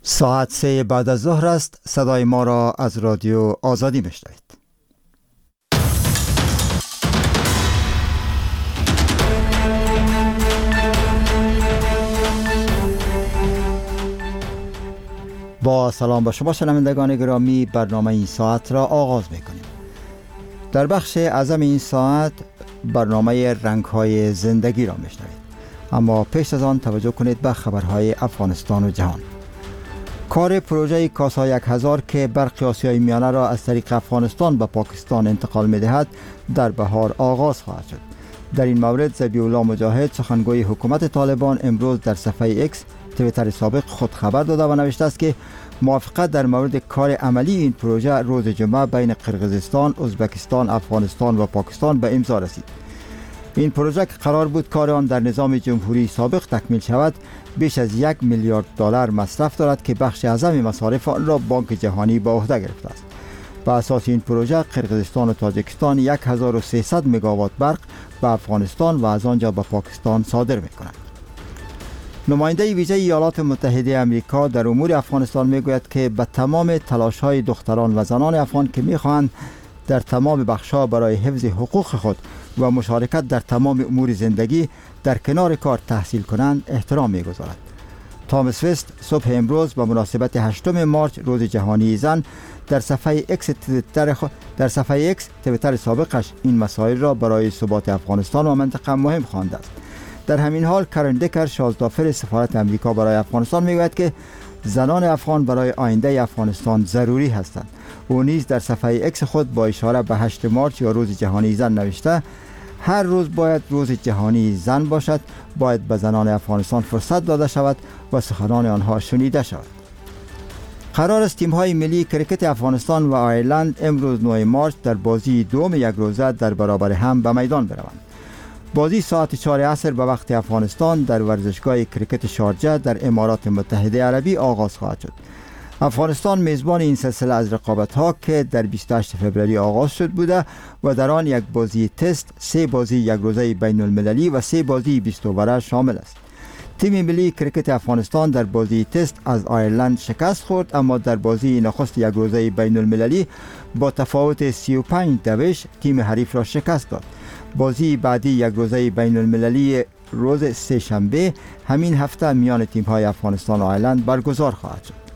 ساعت 3 بعد از ظهر است. صدای ما را از رادیو آزادی میشنوید. با سلام با شما شنوندگان گرامی، برنامه این ساعت را آغاز میکنیم. در بخش اعظم این ساعت برنامه رنگ‌های زندگی را میشنوید، اما پیش از آن توجه کنید به خبرهای افغانستان و جهان. کار پروژه کاسا 1000 که برق آسیای میانه را از طریق افغانستان به پاکستان انتقال می‌دهد در بهار آغاز خواهد شد. در این مورد ذبیح الله مجاهد، سخنگوی حکومت طالبان، امروز در صفحه ایکس توییتر سابق خود خبر داده و نوشته است که موافقت در مورد کار عملی این پروژه روز جمعه بین قرقیزستان، ازبکستان، افغانستان و پاکستان به امضا رسید. این پروژه که قرار بود کار آن در نظام جمهوری سابق تکمیل شود، بیش از 1 میلیارد دلار مصرف دارد که بخش اعظم مصارف آن را بانک جهانی به عهده گرفته است. بر اساس این پروژه قرقیزستان و تاجیکستان 1300 مگاوات برق به افغانستان و از آنجا به پاکستان صادر می‌کنند. نماینده ویژه ایالات متحده آمریکا در امور افغانستان میگوید که به تمام تلاش‌های دختران و زنان افغان که می‌خواهند در تمام بخش‌ها برای حفظ حقوق خود و مشارکت در تمام امور زندگی در کنار کار تحصیل کنند احترام می‌گذارد. تامس وست صبح امروز به مناسبت 8 مارچ روز جهانی زن در صفحه ایکس توییتر سابقش این مسائل را برای ثبات افغانستان و منطقه مهم خوانده است. در همین حال کرن دکر، شازدافر سفارت امریکا برای افغانستان میگوید که زنان افغان برای آینده افغانستان ضروری هستند. او نیز در صفحه ایکس خود با اشاره به 8 مارچ یا روز جهانی زن نوشته: هر روز باید روز جهانی زن باشد، باید به زنان افغانستان فرصت داده شود و سخنان آنها شنیده شود. قرار است تیم‌های ملی کرکت افغانستان و آیرلند امروز 9 مارچ در بازی دوم یک روزه در برابر هم به میدان بروند. بازی ساعت 4 عصر به وقت افغانستان در ورزشگاه کرکت شارجه در امارات متحده عربی آغاز خواهد شد. افغانستان میزبان این سلسله از رقابت‌ها که در 28 فوریه آغاز شد بوده و در آن یک بازی تست، 3 بازی یک روزه بین المللی و 3 بازی 20 اووره شامل است. تیم ملی کرکت افغانستان در بازی تست از آیرلند شکست خورد، اما در بازی نخست یک روزه بین المللی با تفاوت 35 دوش تیم حریف را شکست داد. بازی بعدی یک روزه بین المللی روز سه شنبه همین هفته میان تیم‌های افغانستان و آیرلند برگزار خواهد شد.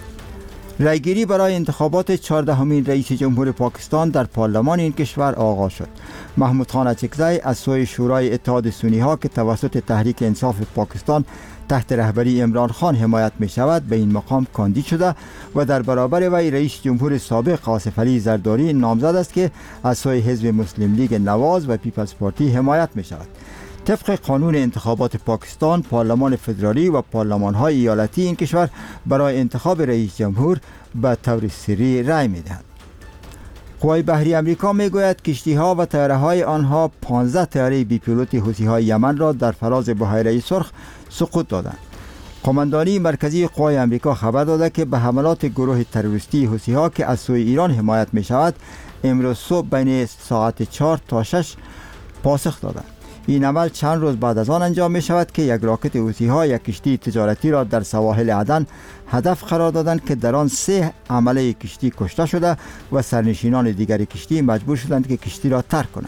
رایگیری برای انتخابات 14مین رئیس جمهور پاکستان در پارلمان این کشور آغاز شد. محمود خان اچکزی از سوی شورای اتحاد سنی‌ها که توسط تحریک انصاف پاکستان تحت رهبری عمران خان حمایت می شود به این مقام کاندید شده و در برابر وی رئیس جمهور سابق آصف علی زرداری نامزد است که از سوی حزب مسلم لیگ نواز و پیپلز پارتی حمایت می شود. طبق قانون انتخابات پاکستان، پارلمان فدرالی و پارلمان‌های ایالتی این کشور برای انتخاب رئیس جمهور به طور سری رای می‌دهند. قوای بحری آمریکا میگوید کشتی‌ها و طیاره‌های آنها 15 طیاره بی‌پیلوت حوثی‌های یمن را در فراز بحیره سرخ سقوط دادند. قماندانی مرکزی قوای آمریکا خبر داده که به حملات گروه تروریستی حوثی‌ها که از سوی ایران حمایت می‌شود امروز صبح بین ساعت 4 تا 6 پاسخ دادند. این عمل چند روز بعد از آن انجام می شود که یک راکت حوثی‌ها یک کشتی تجارتی را در سواحل عدن هدف قرار دادند که در آن 3 عمله کشتی کشته شده و سرنشینان دیگر کشتی مجبور شدند که کشتی را ترک کنند.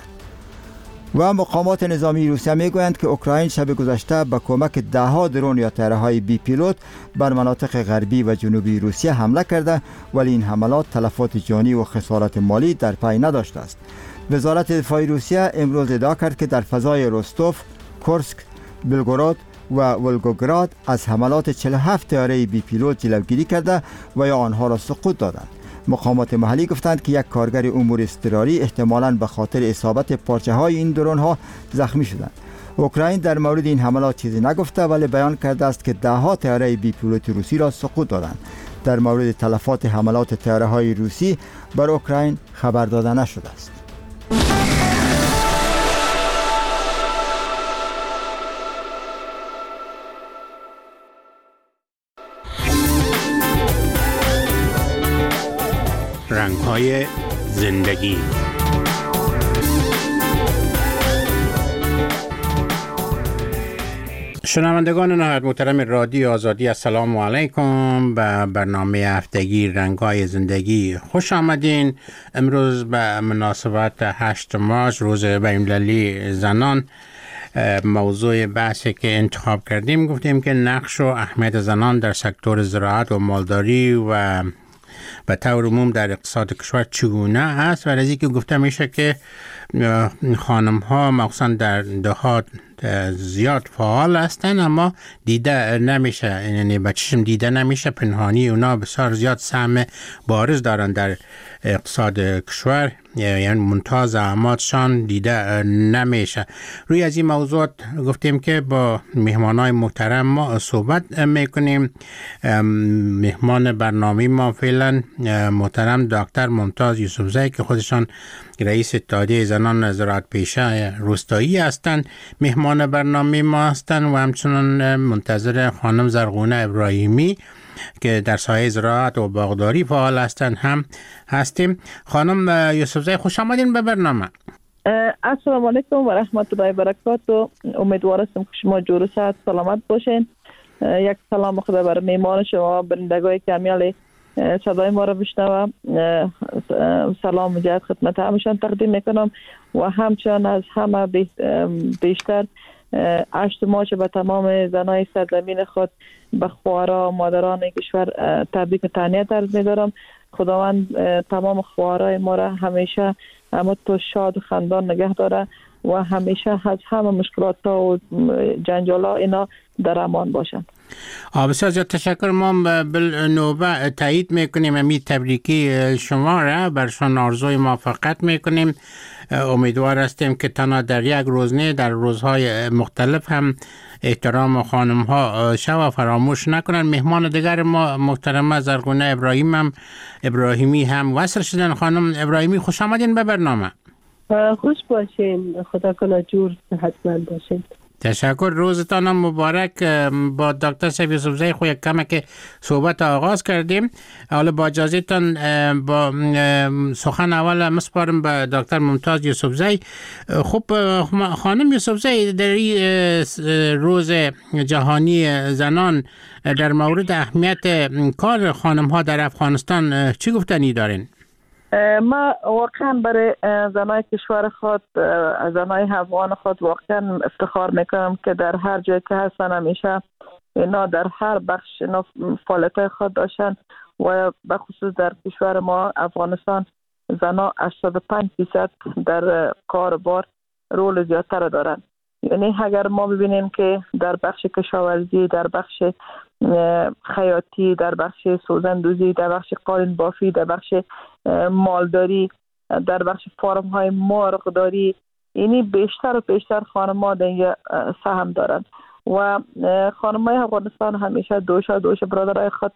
و مقامات نظامی روسیه می گویند که اوکراین شب گذشته با کمک ده‌ها درون یا طیاره‌های بی پیلوت بر مناطق غربی و جنوبی روسیه حمله کرده، ولی این حملات تلفات جانی و خسارات مالی در پی نداشته است. وزارت دفاع روسیه امروز ادعا کرد که در فضای روستوف، کورسک، بلگوراد و ولگوگراد از حملات 47 طیاره بی پیلوت جلوگیری کرده و یا آنها را سقوط دادند. مقامات محلی گفتند که یک کارگر امور اضطراری احتمالاً به خاطر اصابت پارچه‌های این درون‌ها زخمی شدند. اوکراین در مورد این حملات چیزی نگفته، ولی بیان کرده است که ده‌ها طیاره بی پیلوت روسی را سقوط دادند. در مورد تلفات حملات طیاره‌های روسی بر اوکراین خبر داده نشده است. رنگ‌های زندگی. شنوندگان نهایت محترم رادیو آزادی، السلام علیکم. به برنامه هفتگی رنگ‌های زندگی خوش آمدین. امروز به مناسبت 8 مارس روز بین‌المللی زنان، موضوع بحثی که انتخاب کردیم گفتیم که نقش و اهمیت زنان در سکتور زراعت و مالداری و به طور عموم در اقتصاد کشور چگونه است، و از اینکه گفته میشه که خانم ها مخصوصا در دهات زیاد فعال هستند اما دیده نمیشه، یعنی به چشم دیده نمیشه، پنهانی اونا بسیار زیاد سهم بارز دارن در اقتصاد کشور، یعنی منتها زحماتشان دیده نمیشه. روی از این موضوع گفتیم که با مهمانای محترم ما صحبت میکنیم. مهمان برنامه ما فعلا محترم دکتر ممتاز یوسفزی که خودشان رئیس اتحادیه زنان زراعت پیشه روستایی هستند، مهمان برنامه ما هستند، و همچنان منتظر خانم زرغونه ابراهیمی که در سایه زراعت و باغداری فعال هستند هم هستیم. خانم یوسفزی خوش آمدین به برنامه. السلام علیکم و رحمت الله و برکاته. امیدوارم که شما جور و صحت سلامت باشین. یک سلام خدا بر میهمان شما برندگان کامیال صدای ما را بشنوم. سلام مجدد خدمت همشان تقدیم میکنم و همچنان از همه بیشتر 8 مارس به تمام زنای سرزمین خود، به خواهرها و مادران کشور تبریک و تهنیت عرض می‌دارم. خداوند تمام خواهرای ما را همیشه تو شاد و خندان نگه داره و همیشه از همه مشکلات و جنجال ها اینا در امان باشن. بسیار زیاد تشکر. ما بالنوبه تایید میکنیم امی تبریکی شما را، برشان آرزوی موفقیت میکنیم. امیدوار هستیم که تنها در یک روز نه، در روزهای مختلف هم احترام خانم ها شو فراموش نکنن. مهمان دیگر ما محترمه زرغونه ابراهیمی هم وصل شدن. خانم ابراهیمی خوش آمدین به برنامه. خوش باشین، خدا کنه جور صحتمند باشین. تشکر، روزتان مبارک. با دکتر صاحب یوسفزی خو یک کمه که صحبت آغاز کردیم. حالا با اجازهتان با سخن اول مسپارم به دکتر ممتاز یوسفزی. خب خانم یوسفزی، در روز جهانی زنان در مورد اهمیت کار خانم ها در افغانستان چی گفتنی دارین؟ ما واقعا برای زنای کشور خود، زنای افغان خود واقعا افتخار میکنم که در هر جای که هستن همیشه اینا در هر بخش اینا فعالیت خود داشتن و به خصوص در کشور ما افغانستان زنا 85% در کار بار رول زیادتر دارن. یعنی اگر ما ببینیم که در بخش کشاورزی، در بخش خیاطی، در بخش سوزندوزی، در بخش قالین بافی، در بخش مالداری، در بخش فارم های مرغداری، یعنی بیشتر و بیشتر خانم‌ها در سهم دارند و خانم‌های افغانستان همیشه دوش برادرای خود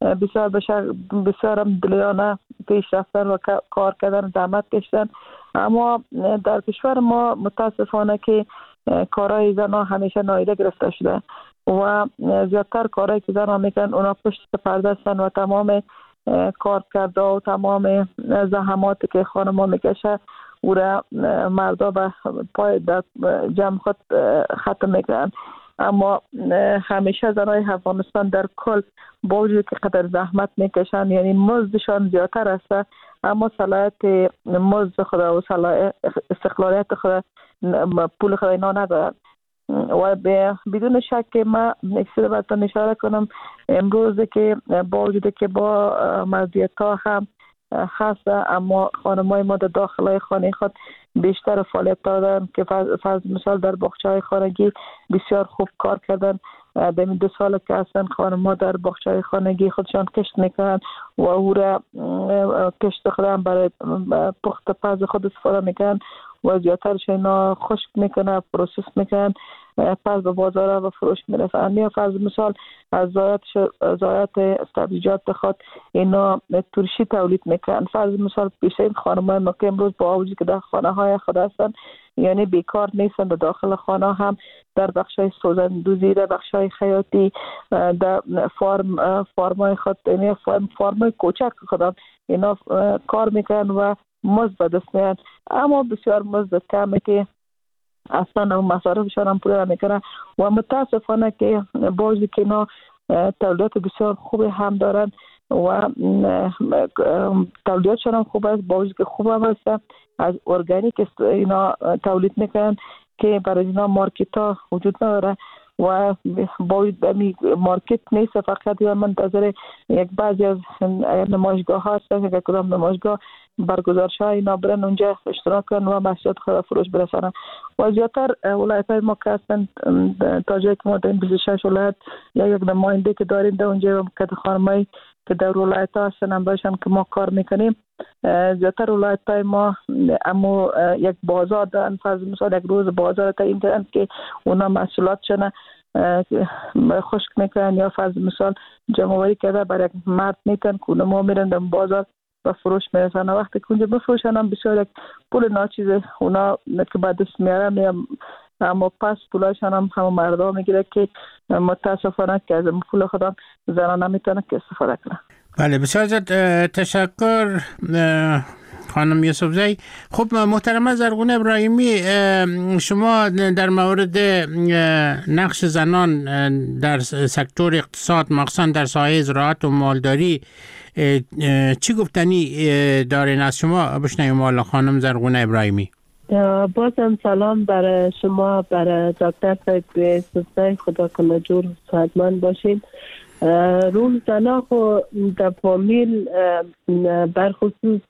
بسیار دلیانه پیش رفتن و کار کردن، زحمت کشیدن. اما در کشور ما متاسفانه که کارهای زنان همیشه نادیده گرفته شده و زیادتر کارهایی که زنان میکنن اونا پشت پرده هستن و تمام کار کرده و تمام زحماتی که خانم‌ها میکشه او را مردا به پای در جمع خود ختم میکنن. اما همیشه زنای افغانستان در کل با وجود که قدر زحمت میکشن، یعنی مزدشان زیادتر است اما صلاحیت مزد خود و استقلالیت خود، پول خود اینا ندارن. و بدون شک که ما نکسید براتون اشاره کنم امروز که با وجود که با مزدیت ها هم هست اما خانمای ما در داخل خانه خود بیشتر فعالیت دارن که فرض مثال در باغچه‌های خانگی بسیار خوب کار کردن. در این 2 سال که هستن خانم‌ها در باغچه‌های خانگی خودشان کشت میکنن و او را کشت خودم برای پخت پز خود استفاده میکنن و زیادترش اینا خشک میکنن، پروسس میکنن، پس به بازار و فروش میرسن. یا فرض مثال از ضایعات سبزیجات خود اینا ترشی تولید میکنن. فرض مثال بیشتر خانم‌های ما که امروز با وجود که در خانه های خود هستن یعنی بیکار نیستن، در داخل خانه هم در بخشای سوزندوزی، در بخشای خیاطی، در فارمای خود، یعنی فارمای کوچک خودم اینا کار میکنن و مزد به دست میارن. اما بسیار مزد کمه که اصلا اون مصارفشان هم پوره نمیکنه و متاسفانه که با وجودی که اینا تولیدات بسیار خوبی هم دارن و تولیداتشان هم خوب است، با وجودی که خوب هم است، از ارگانیک اینا تولید میکنن که برای اینا مارکت ها وجود نداره و با مارکت نیست، فقط منتظر یک بعضی از نمایشگاه ها هستن که کدام نمایشگاه برگزارش های اینا برن اونجا اشتراک کنن و محصولات خود فروش برسانن و زیادتر ولایت های ما که هستن تا جایی که ما در 26 ولایت یک نماینده که داریم در اونجا که خانمایی که در ولایت ها هستن هم باشن که ما کار میکنیم. زیادتر ولایت های ما اما یک بازار دارن، فرض مثال یک روز بازار تعیین کردن که اونا محصولاتشون خشک میکنن یا فرض مثال جمع‌آوری کرده برای یک مرد میتن که اونا میرن در بازار و فروش میرسن و وقتی که اونجا بفروشن هم بسیار یک پول ناچیزه اونا که بعد دست میارن اما پس پولاشان هم همه مردم میگیره که متاسفانه که از پول خودم زنان نمیتونه که استفاده کنه. بله بسیار زیاد تشکر خانم یوسفزی. خب محترمه زرغونه ابراهیمی، شما در مورد نقش زنان در سکتور اقتصاد مخصوصا در ساحه زراعت و مالداری چی گفتنی دارین؟ از شما بشنویم والا خانم زرغونه ابراهیمی. بازم سلام برای شما، برای دکتر صاحب یوسفزی، خدا کنه جور صحتمند باشین. رول زنا خو در فامیل برخصوص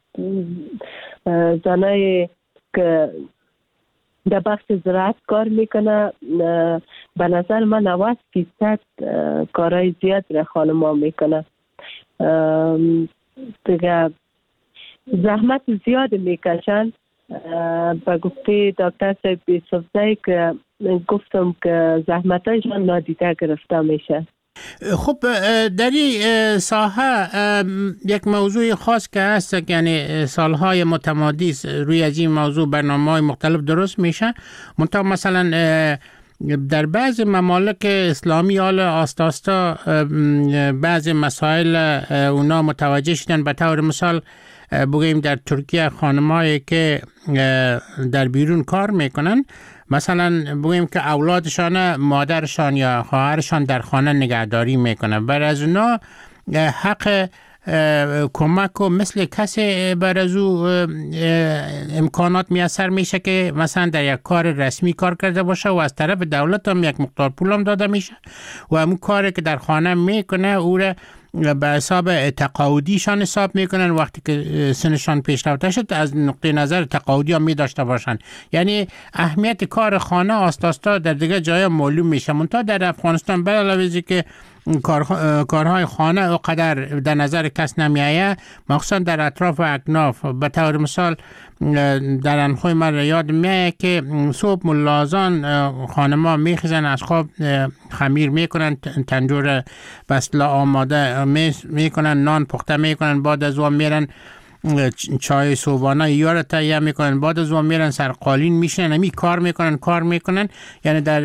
زنای که در بخش زراعت کار میکنه به نظر من 90% کارهای زیاد را خانم‌ها میکنه. دیگه زحمت زیاد میکشن. با گفته دکتر صاحب یوسفزی که گفتم که زحمتایشان نادیده گرفته میشه. خب در این ساحه یک موضوع خاص که هست، یعنی سالهای متمادی روی از این موضوع برنامه‌های مختلف درست میشه، منتها مثلا در بعض ممالک اسلامی حال آستاستا بعض مسائل اونا متوجه شدن. به طور مثال بگیم در ترکیه خانمایی که در بیرون کار میکنن، مثلا بگیم که اولادشان مادرشان یا خواهرشان در خانه نگهداری میکنن، بر از اونا حق کمک و مثل کسی بر از او امکانات میسر میشه که مثلا در یک کار رسمی کار کرده باشه و از طرف دولت هم یک مقدار پول هم داده میشه و همون کاری که در خانه میکنه او را به حساب تقاعدیشان حساب میکنن. وقتی که سنشان پیشرفته شد از نقطه نظر تقاعدی هم می داشته باشن. یعنی اهمیت کار خانه آستاستا در دیگه جای معلوم میشه. منتها در افغانستان به علاوه از که کارهای خانه اونقدر در نظر کس نمیایه، مخصوصا در اطراف اکناف. به طور مثال در انخوی من یاد میایه که صبح ملازان خانما میخیزن از خواب، خمیر میکنن، تنجور بسله آماده میکنن، نان پخته میکنن، بعد از اون میرن چای صبحانه یا تهیه میکنن، بعد از اون میرن سر قالین میشنن، همی کار میکنن. یعنی در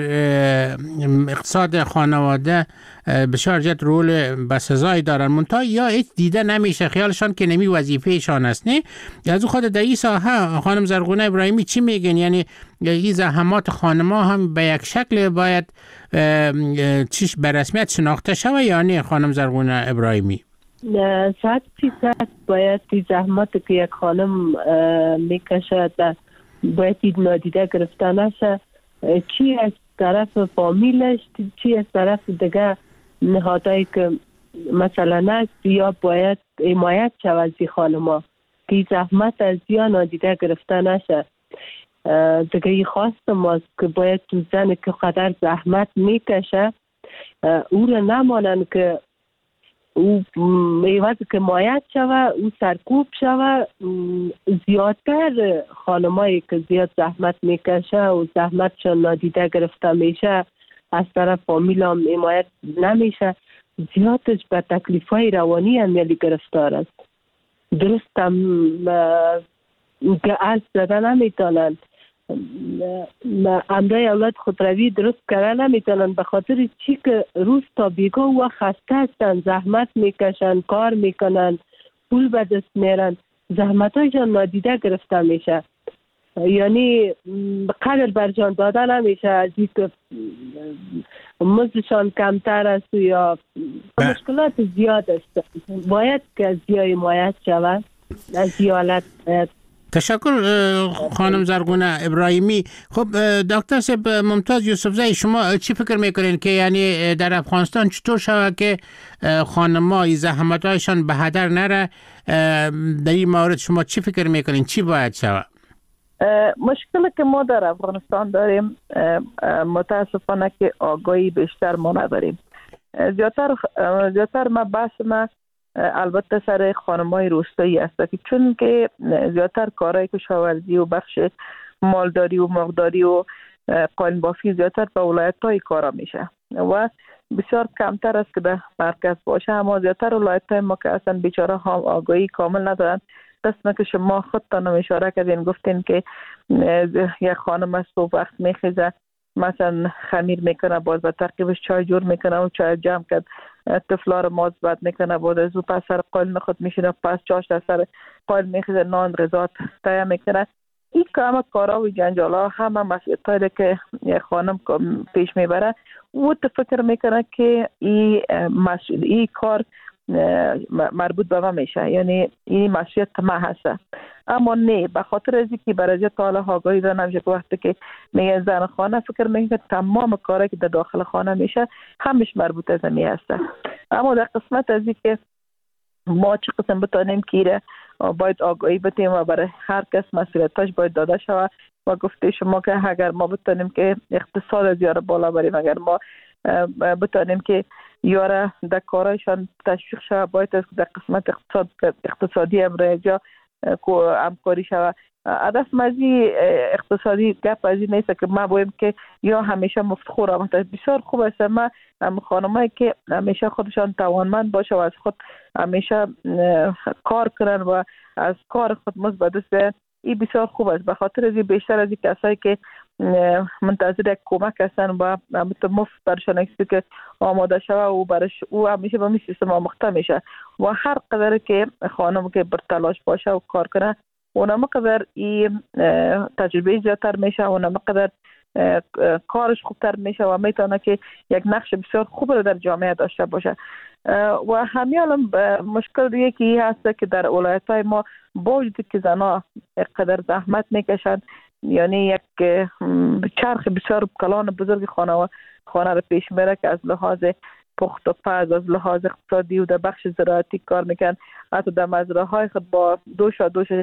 اقتصاد خانواده بسیار جد رول بسزایی دارن. منتها یا هیچ دیده نمیشه، خیالشان که نمی وظیفهشان است. نه از خود در این ساحه خانم زرغونه ابراهیمی چی میگن؟ یعنی این زحمات خانما هم به یک شکل باید چیش به رسمیت شناخته شوه یا نه خانم زرغونه ابراهیمی؟ 100% باید این زحمات که یک خانم میکشد باید نادیده گرفته نشه، چی از طرف فامیلش چی از طرف دیگه نهادهایی که مثلا است، یا باید حمایت شود از این خانم‌ها که زحمت از یا نادیده گرفته نشه. دیگه این خواست ماست که باید تو زن که قدر زحمت میکشه او را نمانن که او میوز که مایت شوه، او سرکوب شوه. زیادتر خانمایی که زیاد زحمت میکشه و زحمتشان نادیده گرفته میشه، از طرف فامیل هم حمایت نمیشه، زیادش به تکلیفای روانی هم یلی گرفتار است. درست هم که از زده نمیتونن، امرای اولاد خودروی درست کردن نمیتونن، به خاطر چی که روز تا بیگا و خسته هستن، زحمت میکشن، کار میکنن، پول به دست میرن، زحمت هایشان نادیده گرفته میشه. یعنی قدر بر جان دادن نمیشه، از این که مزدشان کمتر است یا مشکلات زیاد است. باید که از یا حمایت شود، از این حالت. تشکر خانم زرگونه ابراهیمی. خب دکتر صاحب ممتاز یوسفزئی، شما چی فکر میکنین که یعنی در افغانستان چطور شود که خانم‌ها زحمت‌هایشان به هدر نره؟ در این مورد شما چی فکر میکنین چی باید شود؟ مشکلی که ما در افغانستان داریم متاسفانه که آگاهی بیشتر ما نداریم. زیادتر ما بحث ما البته سر خانم‌های روستایی است که چون که زیادتر کارهای کشاورزی و بخش مالداری و مرغداری و قاین بافی زیادتر به ولایت‌های کارا میشه و بسیار کمتر است که در مرکز باشه. اما زیادتر ولایت‌های ما که اصلا بیچاره ها آگاهی کامل ندارن. قسمه که شما خودتان اشاره کردین، گفتین که یک خانم از صبح وقت میخیزه مثلا خمیر میکنه، باز به ترکیبش چای جور میکنه و چای جمع کرد، طفلا رو ماز بد میکنه، بعد از او پس سر قایل خود میشینه، پس چاش در سر قایل میخیزه، نان غذا تهیه میکنه. این همه کارا و جنجالا همه مسئولیتایی که یک خانم پیش میبره و فکر میکنه که این کار مربوط به ما میشه، یعنی این مسئولیت ما هست. اما نه، به خاطر از اینکه برای حالا آگاهی داره نمیشه که وقتی که میگه زن خانه فکر میکنه تمام کاری که در داخل خانه میشه همش مربوط از می هست. اما در قسمت از اینکه ما چه قسم بتانیم که باید آگاهی بدیم و برای هر کس مسئولیتاش باید داده شود و گفته شما که اگر ما بتانیم که اقتصاد از یاره بالا بریم، اگر ما بتانیم که یاره در کارایشان تشویق شود، باید از در قسمت اقتصادی امرجا همکاری شود. هدف مزی اقتصادی گپ از این نیست که ما بایم که یا همیشه مفتخور هم. بسیار خوب است ما خانمایی که همیشه خودشان توانمند باشه و از خود همیشه کار کنن و از کار خود مثبت است. این بسیار خوب است. به خاطر از بیشتر از این کسایی که منتظر یک کمک هستن و مفت برشان است که آماده شوه و برش او همیشه به می سیستم آموخته میشه و هر قدر که خانم که بر تلاش باشه و کار کنه اونم قدر این تجربه زیادتر میشه، اونم قدر کارش خوبتر میشه و میتونه که یک نقش بسیار خوب رو در جامعه داشته باشه. و همین مشکل دیگه که هست که در ولایت‌های ما با وجود که زنها قدر زحمت میکشند، یعنی یک چرخ بسیار کلان بزرگ خانه رو پیش میره که از لحاظ پخت و پز، از لحاظ اقتصادی و در بخش زراعتی کار میکن، حتی در مزرعه های خود با دوش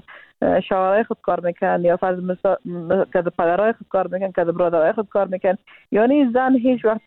شوهرای خود کار میکن یا فرض مثلا که پدرای خود کار میکن، که برادرای خود کار میکن. یعنی زن هیچ وقت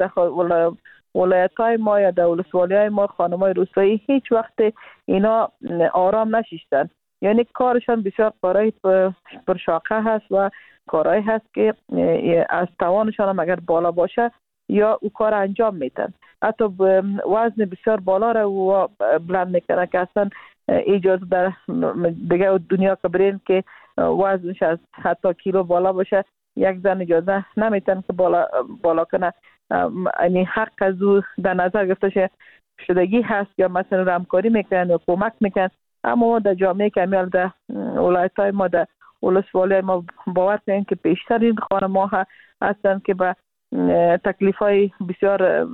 ولایت‌های ما یا در ولسوالی‌های ما خانم‌های روستایی هیچ وقت اینا آرام نشیشتن. یعنی کارشان بسیار کارهای پرشاقه هست و کارهایی هست که از توانشان هم اگر بالا باشه یا او کار انجام میتن، حتی وزن بسیار بالا رو بلند میکنه که اصلا اجازه در دیگه دنیا که برین که وزنش از حتی کیلو بالا باشه یک زن اجازه نمیتن که بالا کنه. یعنی حق از او در نظر گرفته شدگی هست یا مثلا همکاری میکنن یا کمک میکنن. اما در جامعه کمیال در ولایت‌های ما در ولسوالی ما باور کنیم که بیشتر این خانم‌ها هستند که به تکلیف‌های بسیار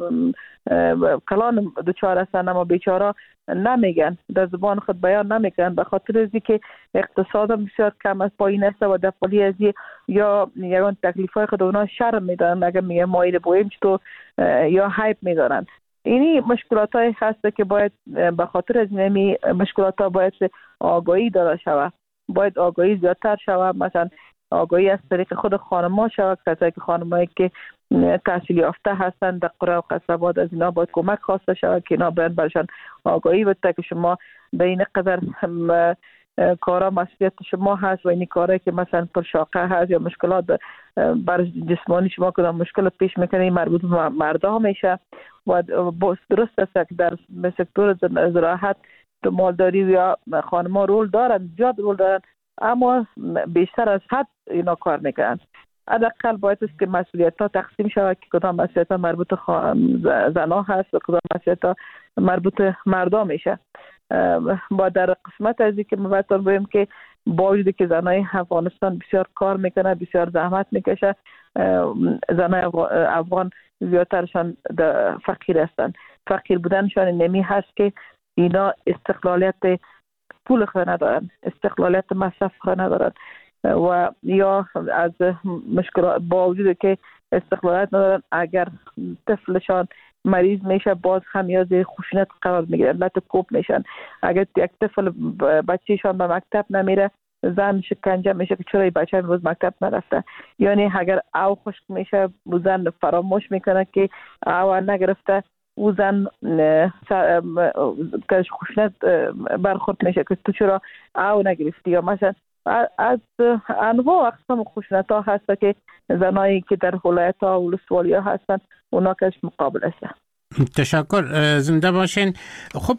کلان دچار هستند اما بیچاره نمیگن، در زبان خود بیان نمیکنن به خاطر از اینکه اقتصاد بسیار کم است، پایین است و در پلی از یا یگان تکلیف‌های خود اونا شرم میدارن اگر میگه مایل بویم چطور یا هایپ میدارن. اینی مشکلات های هست که باید به خاطر از این مشکلات ها باید آگاهی داده شود، باید آگاهی زیادتر شود. مثلا آگاهی از طریق خود خانم‌ها شود، کسایی که خانم‌هایی که تحصیل یافته هستند در قرى و قصبات از اینا باید کمک خواسته شود که اینا باید برشان آگاهی بده که شما به این قدر کارا مسئولیت شما هست و این کاری که مثلا پرشاقه هست یا مشکلات بر جسمانی شما کدام مشکل پیش میکنه مربوط به مردا میشه و درست است که در سکتور زراعت تو مالداری یا خانم‌ها رول دارن، زیاد رول دارن اما بیشتر از حد اینا کار میکنن. حداقل باید است که مسئولیت‌ها تقسیم شود که کدام مسئولیت‌ها مربوط زن‌ها هست و کدام مسئولیت‌ها مربوط مردا میشه. با در قسمت از این که ما باید بگیم که با وجودی که زنای افغانستان بسیار کار میکنه، بسیار زحمت میکشه، زنای افغان زیادترشان فقیر هستند. فقیر بودنشان نمی هست که اینا استقلالیت پول خود ندارن، استقلالیت مصرف خود ندارن و یا از مشکلات با وجود که استقلالیت ندارن، اگر طفلشان مریض میشه باز هم یا زیر خشونت قرار میگیرن، لط کوب میشن. اگر یک طفل بچه‌شان به مکتب نمیره زن شکنجه میشه که چرا بچه امروز مکتب نرفته. یعنی اگر او خشک میشه زن فراموش میکنه که او نگرفته، او زن که خشونت برخورد میشه که تو چرا او نگرفتی. یا مثلا از انواع اقسام خشونت ها هست که زنایی که در ولایت ها و ولسوالی ها هستن اونا کش مقابل هستن. تشکر، زنده باشین. خب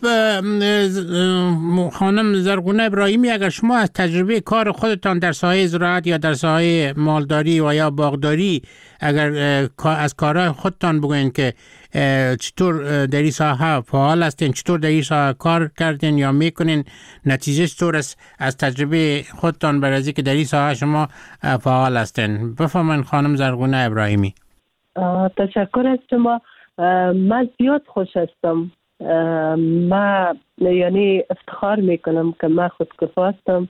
خانم زرغونه ابراهیمی، اگر شما از تجربه کار خودتان در ساحه زراعت یا در ساحه مالداری و یا باغداری اگر از کارهای خودتان بگوین که چطور در این ساحه فعال هستین، چطور در این ساحه کار کردین یا میکنین، نتیجه چطور است از تجربه خودتان برای اینکه در این ساحه شما فعال هستین؟ بفرمایید خانم زرغونه ابراهیمی. تشکر از شما. من زیاد خوش هستم. من یعنی افتخار میکنم که من خودکفا هستم.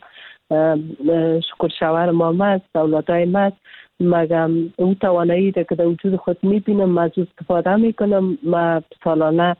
شکر شوهرم هم است، اولادایم است، مگم اون توانایی که در وجود خود میبینم من از استفاده میکنم. من سالانه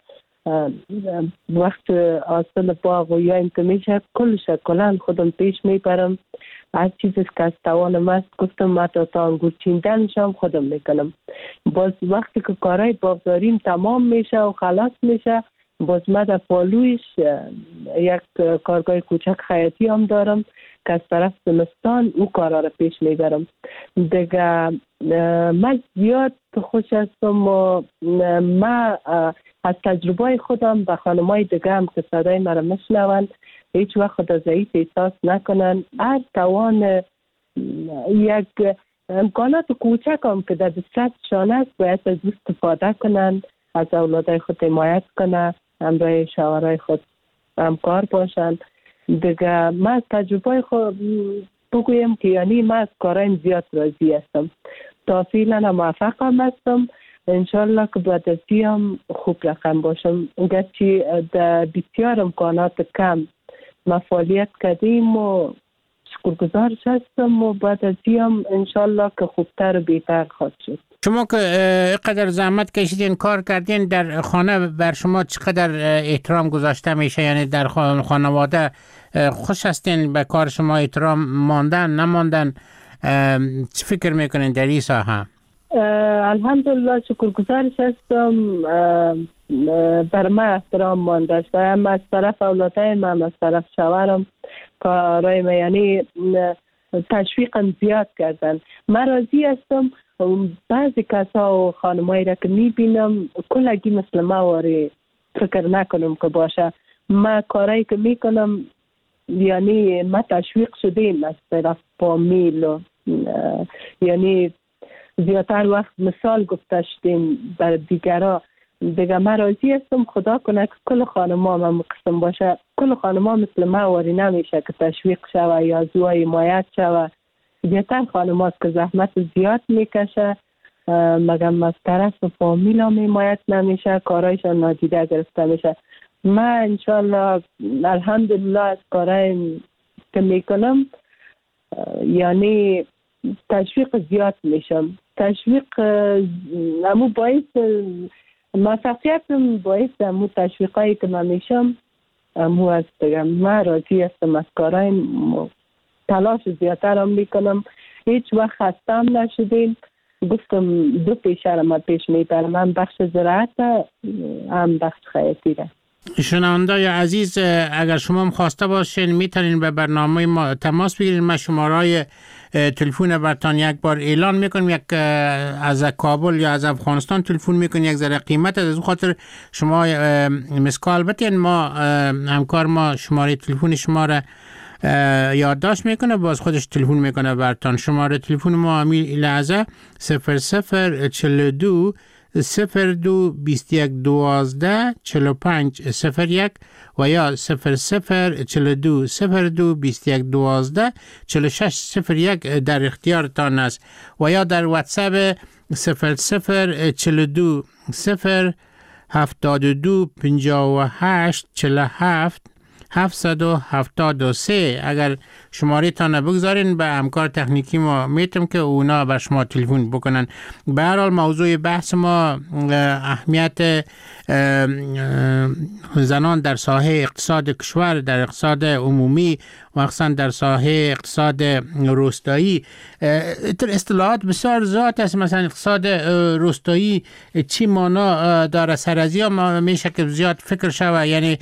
وقت حاصل باغ و یا اینکه میشه کلن خودم پیش میبرم. هر چیزی که از توانم است گفتم من تا انگور چیندنشم خودم میکنم. باز وقتی که کارهای باغداریم تمام میشه و خلاص میشه، باز من در پالویش یک کارگاه کوچک خیاطی هم دارم که از طرف زمستان او کارها را پیش میبرم. دیگه من زیاد خوش هستم و من از تجربه خودم به خانمای دیگه هم که صدای مرا میشنوند هیچ وقت خود ضعیف احساس نکنن. هر توان یک امکانات کوچک هم که در دستشان است باید از استفاده کنند، از اولادای خود حمایت کنند، همراه شوهرای خود همکار باشند. دیگه من از تجربه خود بگویم که یعنی من از کارایم زیاد راضی هستم. تا فعلا موفق هم هستم. انشالله که بعد از هم خوب رقم باشم. گرچه در بسیار امکانات کم ما فعالیت کردیم و شکرگزارش هستم و بعد از هم انشالله که خوبتر و بهتر خواهد شد. شما که قدر زحمت کشیدین کار کردین در خانه، بر شما چقدر احترام گذاشته میشه؟ یعنی در خانواده خوش هستین به کار شما؟ احترام ماندن نماندن؟ چی فکر میکنین در این ساحه؟ الحمدلله شکرگزارش هستم. بر من احترام مانده شده، هم از طرف اولادایم هم از طرف شوهرم. کارای من یعنی تشویقم زیاد کردن. من راضی هستم. بعضی کسا و خانمایی را که میبینم کلگی مثل ما واری فکر نکنم که باشه. من کارایی که میکنم یعنی ما تشویق شدیم از طرف فامیل و یعنی زیادتر وقت مثال گفته شدیم بر دیگرها. دیگه من راضی هستم. خدا کنه که کل خانم‌ها هم قسم باشه. کل خانم‌ها مثل ما واری نمیشه که تشویق شوه یا زوای حمایت شوه. زیادتر خانم‌ها که زحمت زیاد میکشه مگم از طرف فامیل هم حمایت نمیشه، کارایشان نادیده گرفته میشه. من انشالله الحمدلله از کارای که میکنم یعنی تشویق زیاد میشم. تشویق امو باعث موفقیتم، باعث امو تشویقایی که من میشم امو است. بگم من راضی هستم از کارایم، تلاش زیادتر هم میکنم. هیچ وقت خستم نشدیم. گفتم دو پیشه را ما پیش میبرم، هم بخش زراعت هم بخش خیاطی را. شنوندای عزیز، اگر شما هم خواسته باشین میتونین به برنامه ما تماس بگیرین. ما شمارهای تلفن برتان یک بار اعلان میکنم. یک از کابل یا از افغانستان تلفن میکنین، یک ذره قیمت از اون خاطر شما مسکال بتین. ما همکار ما شماره تلفن شما را یادداشت میکنه، باز خودش تلفن میکنه برتان. شماره تلفن ما همین لحظه 0042 02 21 12 45 01 و یا 00 42 02 21 12 46 01 در اختیارتان است و یا در واتساپ 00 42 0 72 58 47 773. اگر شماره تان بگذارین به همکار تکنیکی ما میتونم که اونا بر شما تلفن بکنن. به هر حال موضوع بحث ما اهمیت زنان در ساحه اقتصاد کشور، در اقتصاد عمومی و خصوصا در ساحه اقتصاد روستایی. اصطلاحات بسیار زیاد است. مثلا اقتصاد روستایی چی معنا داره؟ سر از یا میشه که زیاد فکر شوه، یعنی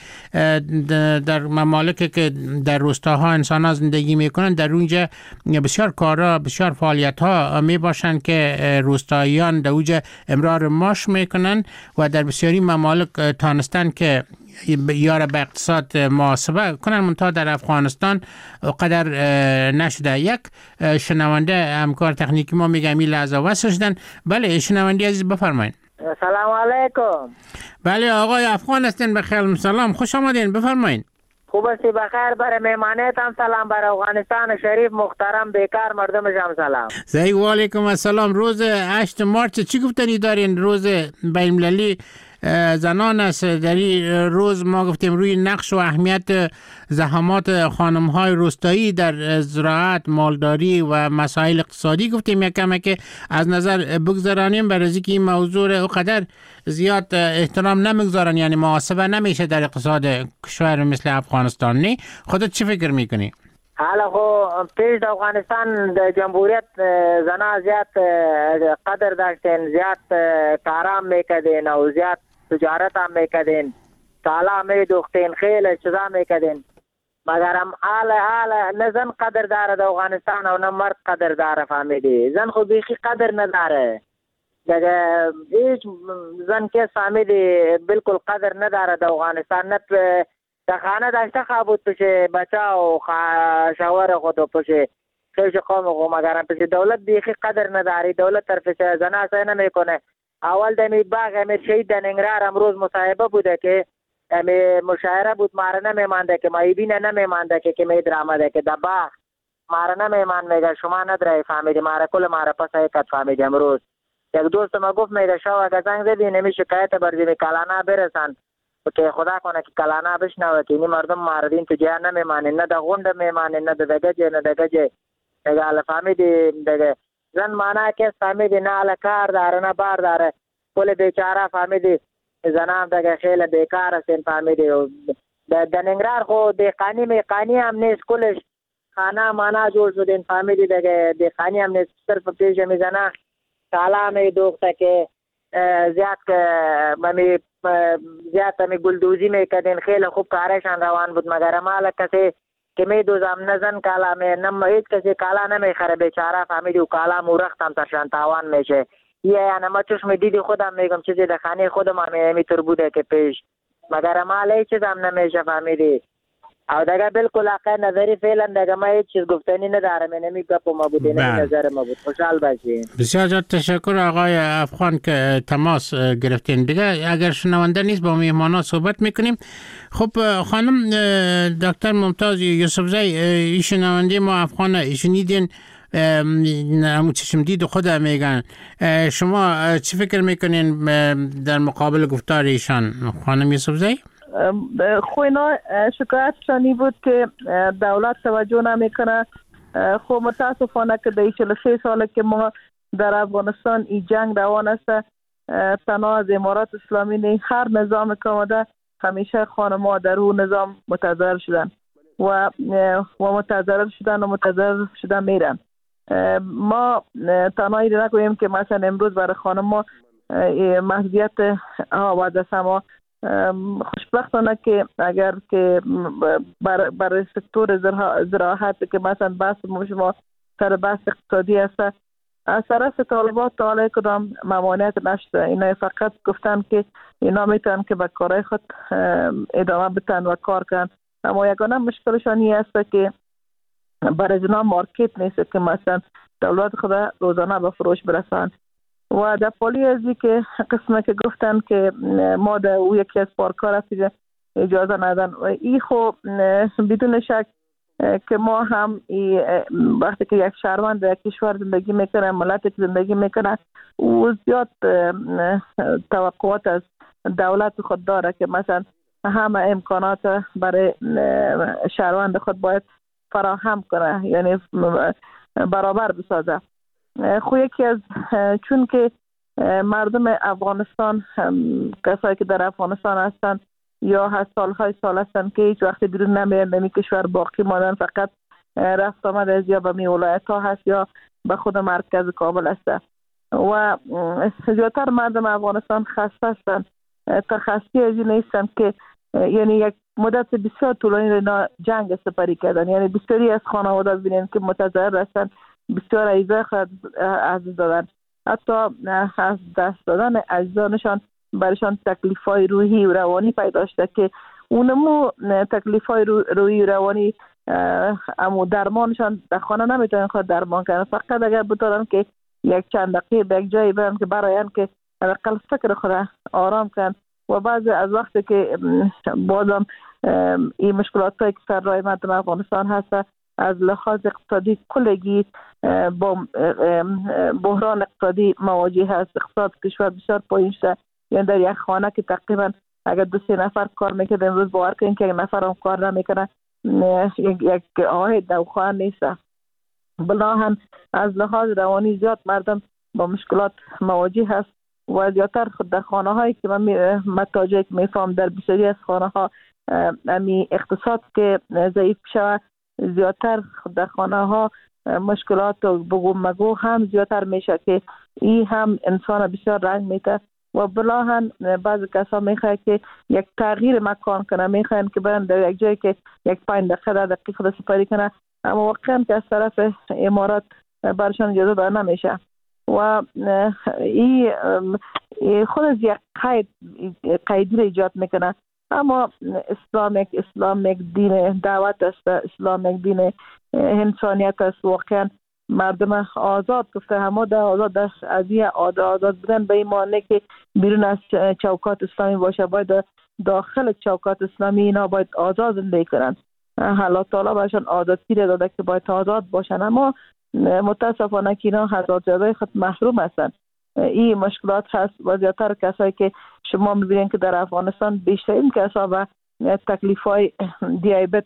در ممالکی که در روستاها انسان ها زندگی میکنن در اونجا بسیار کارا، بسیار فعالیت ها می باشن که روستاییان در اونجا امرار معاش میکنن و در بسیاری ممالک تانستن که یاره به اقتصاد محاسبه کنن، منتها در افغانستان قدر نشده. یک شنونده همکار تکنیکی ما میگه این لحظه وصل شدن. بله شنونده عزیز بفرمایید. سلام علیکم. بله آقای افغان هستین، بخیر سلام، خوش آمدین، بفرمایید. خوب هستی؟ بخیر. برای مهمانیت هم سلام، برای افغانستان شریف محترم بیکار مردمش هم سلام. زی و علیکم السلام. روز 8 مارچ چی گفتنی دارین؟ روز بین المللی زنان است. در این روز ما گفتیم روی نقش و اهمیت زحمات خانم‌های روستایی در زراعت، مالداری و مسائل اقتصادی گفتیم. یکم که از نظر بگذارانیم برای اینکه این موضوع اونقدر زیاد احترام نمیگذارن، یعنی محاسبه نمیشه در اقتصاد کشور مثل افغانستان. نه خودت چی فکر میکنی؟ حالا خو پیش در افغانستان در جمهوریت زنان زیاد قدر داشتین، زیاد کارام میکردین و زیاد تجارت هم میکردین، تالا میدوختین، خیلی چیزا میکردین، مگر هم حالا نه زن قدر داره در افغانستان و نه مرد قدر داره. فهمیدی؟ زن خود بیخی قدر نداره دیگه. هیچ زن که فهمیدی بالکل قدر نداره در افغانستان. نه در خانه داشته خوابود پشه بچه و شوهر خود و پشه خیش قوم خود، مگر هم پشه دولت بیخی قدر نداری. دولت طرفش زن اصلا نمیکنه. اول دمی باغ امیر شهید در ننگرهار امروز مصاحبه بوده که مشاعره بود، ماره نمیمانده که مایبینه نمیمانده که می درآمده که در باغ ماره نمیمان میگه شما نداری. فهمیدی؟ ماره کل ماره پس ایکت. فهمیدی؟ امروز یک دوست ما گفت میگه شو اگه زنگ زدی نمی شکایت بردی کلانا برسن که خدا کنه که کلانا بشنوه که این مردم ماردین تو جای نمیمانه، نه در غنده میمانه، نه در دگجه، نه دگجه میگه. حالا فهمیدی دیگه زن مانا که فهمیدی نه حالا کار داره نه بار داره، کل بیچاره. فهمیدی؟ زنان دیگه خیلی بیکار هستین. فهمیدی؟ در ننگرهار خو دیقانی میقانی هم نیست، کلش خانه مانا جور شدین. فهمیدی؟ دیگه دیقانی هم نیست، صرف پیش میزنه تالا میدوخته که زیاد می گلدوزی میکردین. خیلی خوب کارشان روان بود، مگر مال کسی که میدوزم نزن کالا نم هیچ کسی کالا نمیخره بیچاره. فهمیدی؟ و کالا مورخت هم ترشان تاوان میشه. یعنی ما چشم دیدی خودم میگم چیزی در خانه خودم میتر بوده که پیش، مگر مال هیچ چیز هم نمیشه. فهمیدی؟ او دیگه بالکل حق نظری فعلا دیگه ما هیچ چیز گفتنی ندارم. نمی گپ ما بوده، نمی نظر ما بود. خوشحال باشین. بسیار زیاد تشکر آقای افغان که تماس گرفتین. دیگه اگر شنونده نیست با مهمانا صحبت میکنیم. خب خانم دکتر ممتاز یوسفزی، این شنونده ما افغان شنیدین، همون چشم دید خود میگن. شما چی فکر میکنین در مقابل گفتار ایشان خانم یوسفزی؟ خوینا شکایتشانی بود که دولت توجه نمیکنه. خب متاسفانه که در 43 ساله که ما در افغانستان این جنگ روان است، تنها از امارات اسلامی نه، هر نظام که آمده همیشه خانم‌ها در اون نظام متضرر شدن و متضرر شدن میرن. ما تنها این نگوییم که مثلا امروز برای خانم‌ها محدودیت آورده است، اما خوشبختانه که اگر که برای سکتور زراعت که مثلا بحث شما سر بحث اقتصادی است، از طرف طالبات تا کدام ممانعت نشده. اینا فقط گفتن که اینا میتونن که به کارهای خود ادامه بدن و کار کنن، اما یگانه مشکلشان این است که برای اینا مارکت نیست که مثلا دولت خود روزانه به فروش برسن. و در پالی ازی که قسمه که گفتن که ما در او یکی از پارک‌ها رفتیم اجازه ندن و این خب بدون شک که ما هم وقتی که یک شهروند در کشور زندگی میکنه، ملت که زندگی میکنه، او زیاد توقعات از دولت خود داره که مثلا همه امکانات برای شهروند خود باید فراهم کنه، یعنی برابر بسازه. خو یکی از چون که مردم افغانستان کسایی که در افغانستان هستن یا سالهای سال هستن که هیچ وقت بیرون نمیرن، در این کشور باقی ماندن، فقط رفت آمد از یا به می ولایت ها هست یا به خود مرکز کابل هست و زیادتر مردم افغانستان خسته هستن، تخصصی از این نیستن که یعنی یک مدت بسیار طولانی اینا جنگ سپری کردن، یعنی بسیاری از خانواده ببینین که متضرر هستن، بسیار عزیزای خود از دادن، حتی از دست دادن عزیزانشان برشان تکلیف‌های روحی و روانی پیدا شده که اونمو تکلیف‌های روحی و روانی امو درمانشان در خانه نمیتونن خود درمان کنن، فقط اگر بتونن که یک چند دقیقه به یک جایی برن که براین که حداقل فکر خود آرام کن و بعض از وقتی که بازم این مشکلاتی که سر راه مردم افغانستان هست از لحاظ اقتصادی کلگی با بحران اقتصادی مواجه هست، اقتصاد کشور بسیار پایین شده، یعنی در یک خانه که تقریبا اگر 2-3 نفر کار میکنه امروز باور کنین که یک نفر هم کار نمیکنه، یک آهد در خانه نیست. بناهن از لحاظ روانی زیاد مردم با مشکلات مواجه هست و زیادتر خود در خانه هایی که من متاجه که میفهم در بسیاری از خانه ها امی اقتصاد که ضعیف شود، زیادتر در خانه ها مشکلات و بگو مگو هم زیادتر میشه که این هم انسان بسیار رنج میده و بلاهن بعض کسا میخواه که یک تغییر مکان کنه، میخواین که برن در یک جایی که یک 5 دقیقه 10 دقیقه خود سپری کنه، اما واقعا که از طرف امارات برشان اجازه داده نمیشه و این خود از یک قیدی را ایجاد میکنه. اما اسلام یک دین دعوت است، اسلام یک دین انسانیت است، واقعا مردم آزاد گفته همه در آزاد از این آزاد بودن به این معنی که بیرون از چوکات اسلامی باشه، باید داخل چوکات اسلامی اینا باید آزاد زندگی کنن. الله تعالی برشان آزادی را داده که باید آزاد باشن، اما متاسفانه که اینا آزادی خود محروم هستن. این مشکلات هست و زیادتر کسایی که شما میبینید که در افغانستان بیشترین کسا و تکلیفای دیابت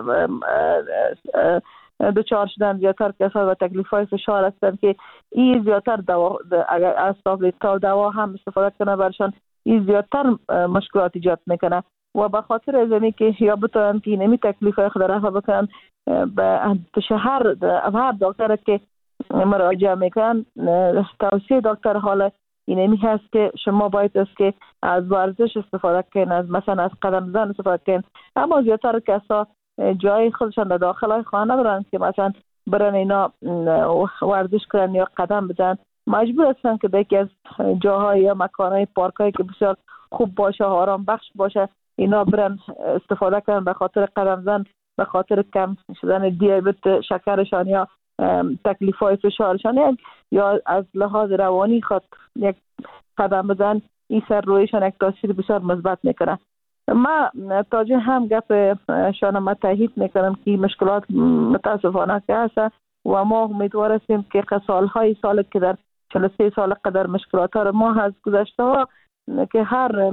دچار شدن، زیادتر کسا و تکلیفای فشار هستن که این زیادتر دوا اگر از تابلت دوا هم استفاده کنه برشان این زیادتر مشکلات ایجاد میکنه و به خاطر از اینکه که یا بتونن که نمی تکلیفای خود رفع بکنن به شهر هر دکتر که مراجعه میکنن توصیه دکتر حالا اینمی هست که شما باید است که از ورزش استفاده کنین، از مثلا از قدم زدن استفاده کنین، اما زیادتر کسا جای خودشان در داخل خانه برن که مثلا برن اینا ورزش کنن یا قدم بزنن، مجبور هستن که به یکی از جاهای یا مکانهای پارکایی که بسیار خوب باشه، آرام بخش باشه، اینا برن استفاده کنن به خاطر قدم زدن، به خاطر کم شدن دیابت شکرشان یا تکلیف‌های فشارشان یا از لحاظ روانی خود یک قدم بزن، این سر رویشان یک تاثیر بسیار مثبت میکنه. ما تاجه هم گپ شانه تایید میکنم که مشکلات متاسفانه که هست و ما امیدوار هستیم که سالهای سال که در 43 سال قدر مشکلات ها ما از گذشته ها که هر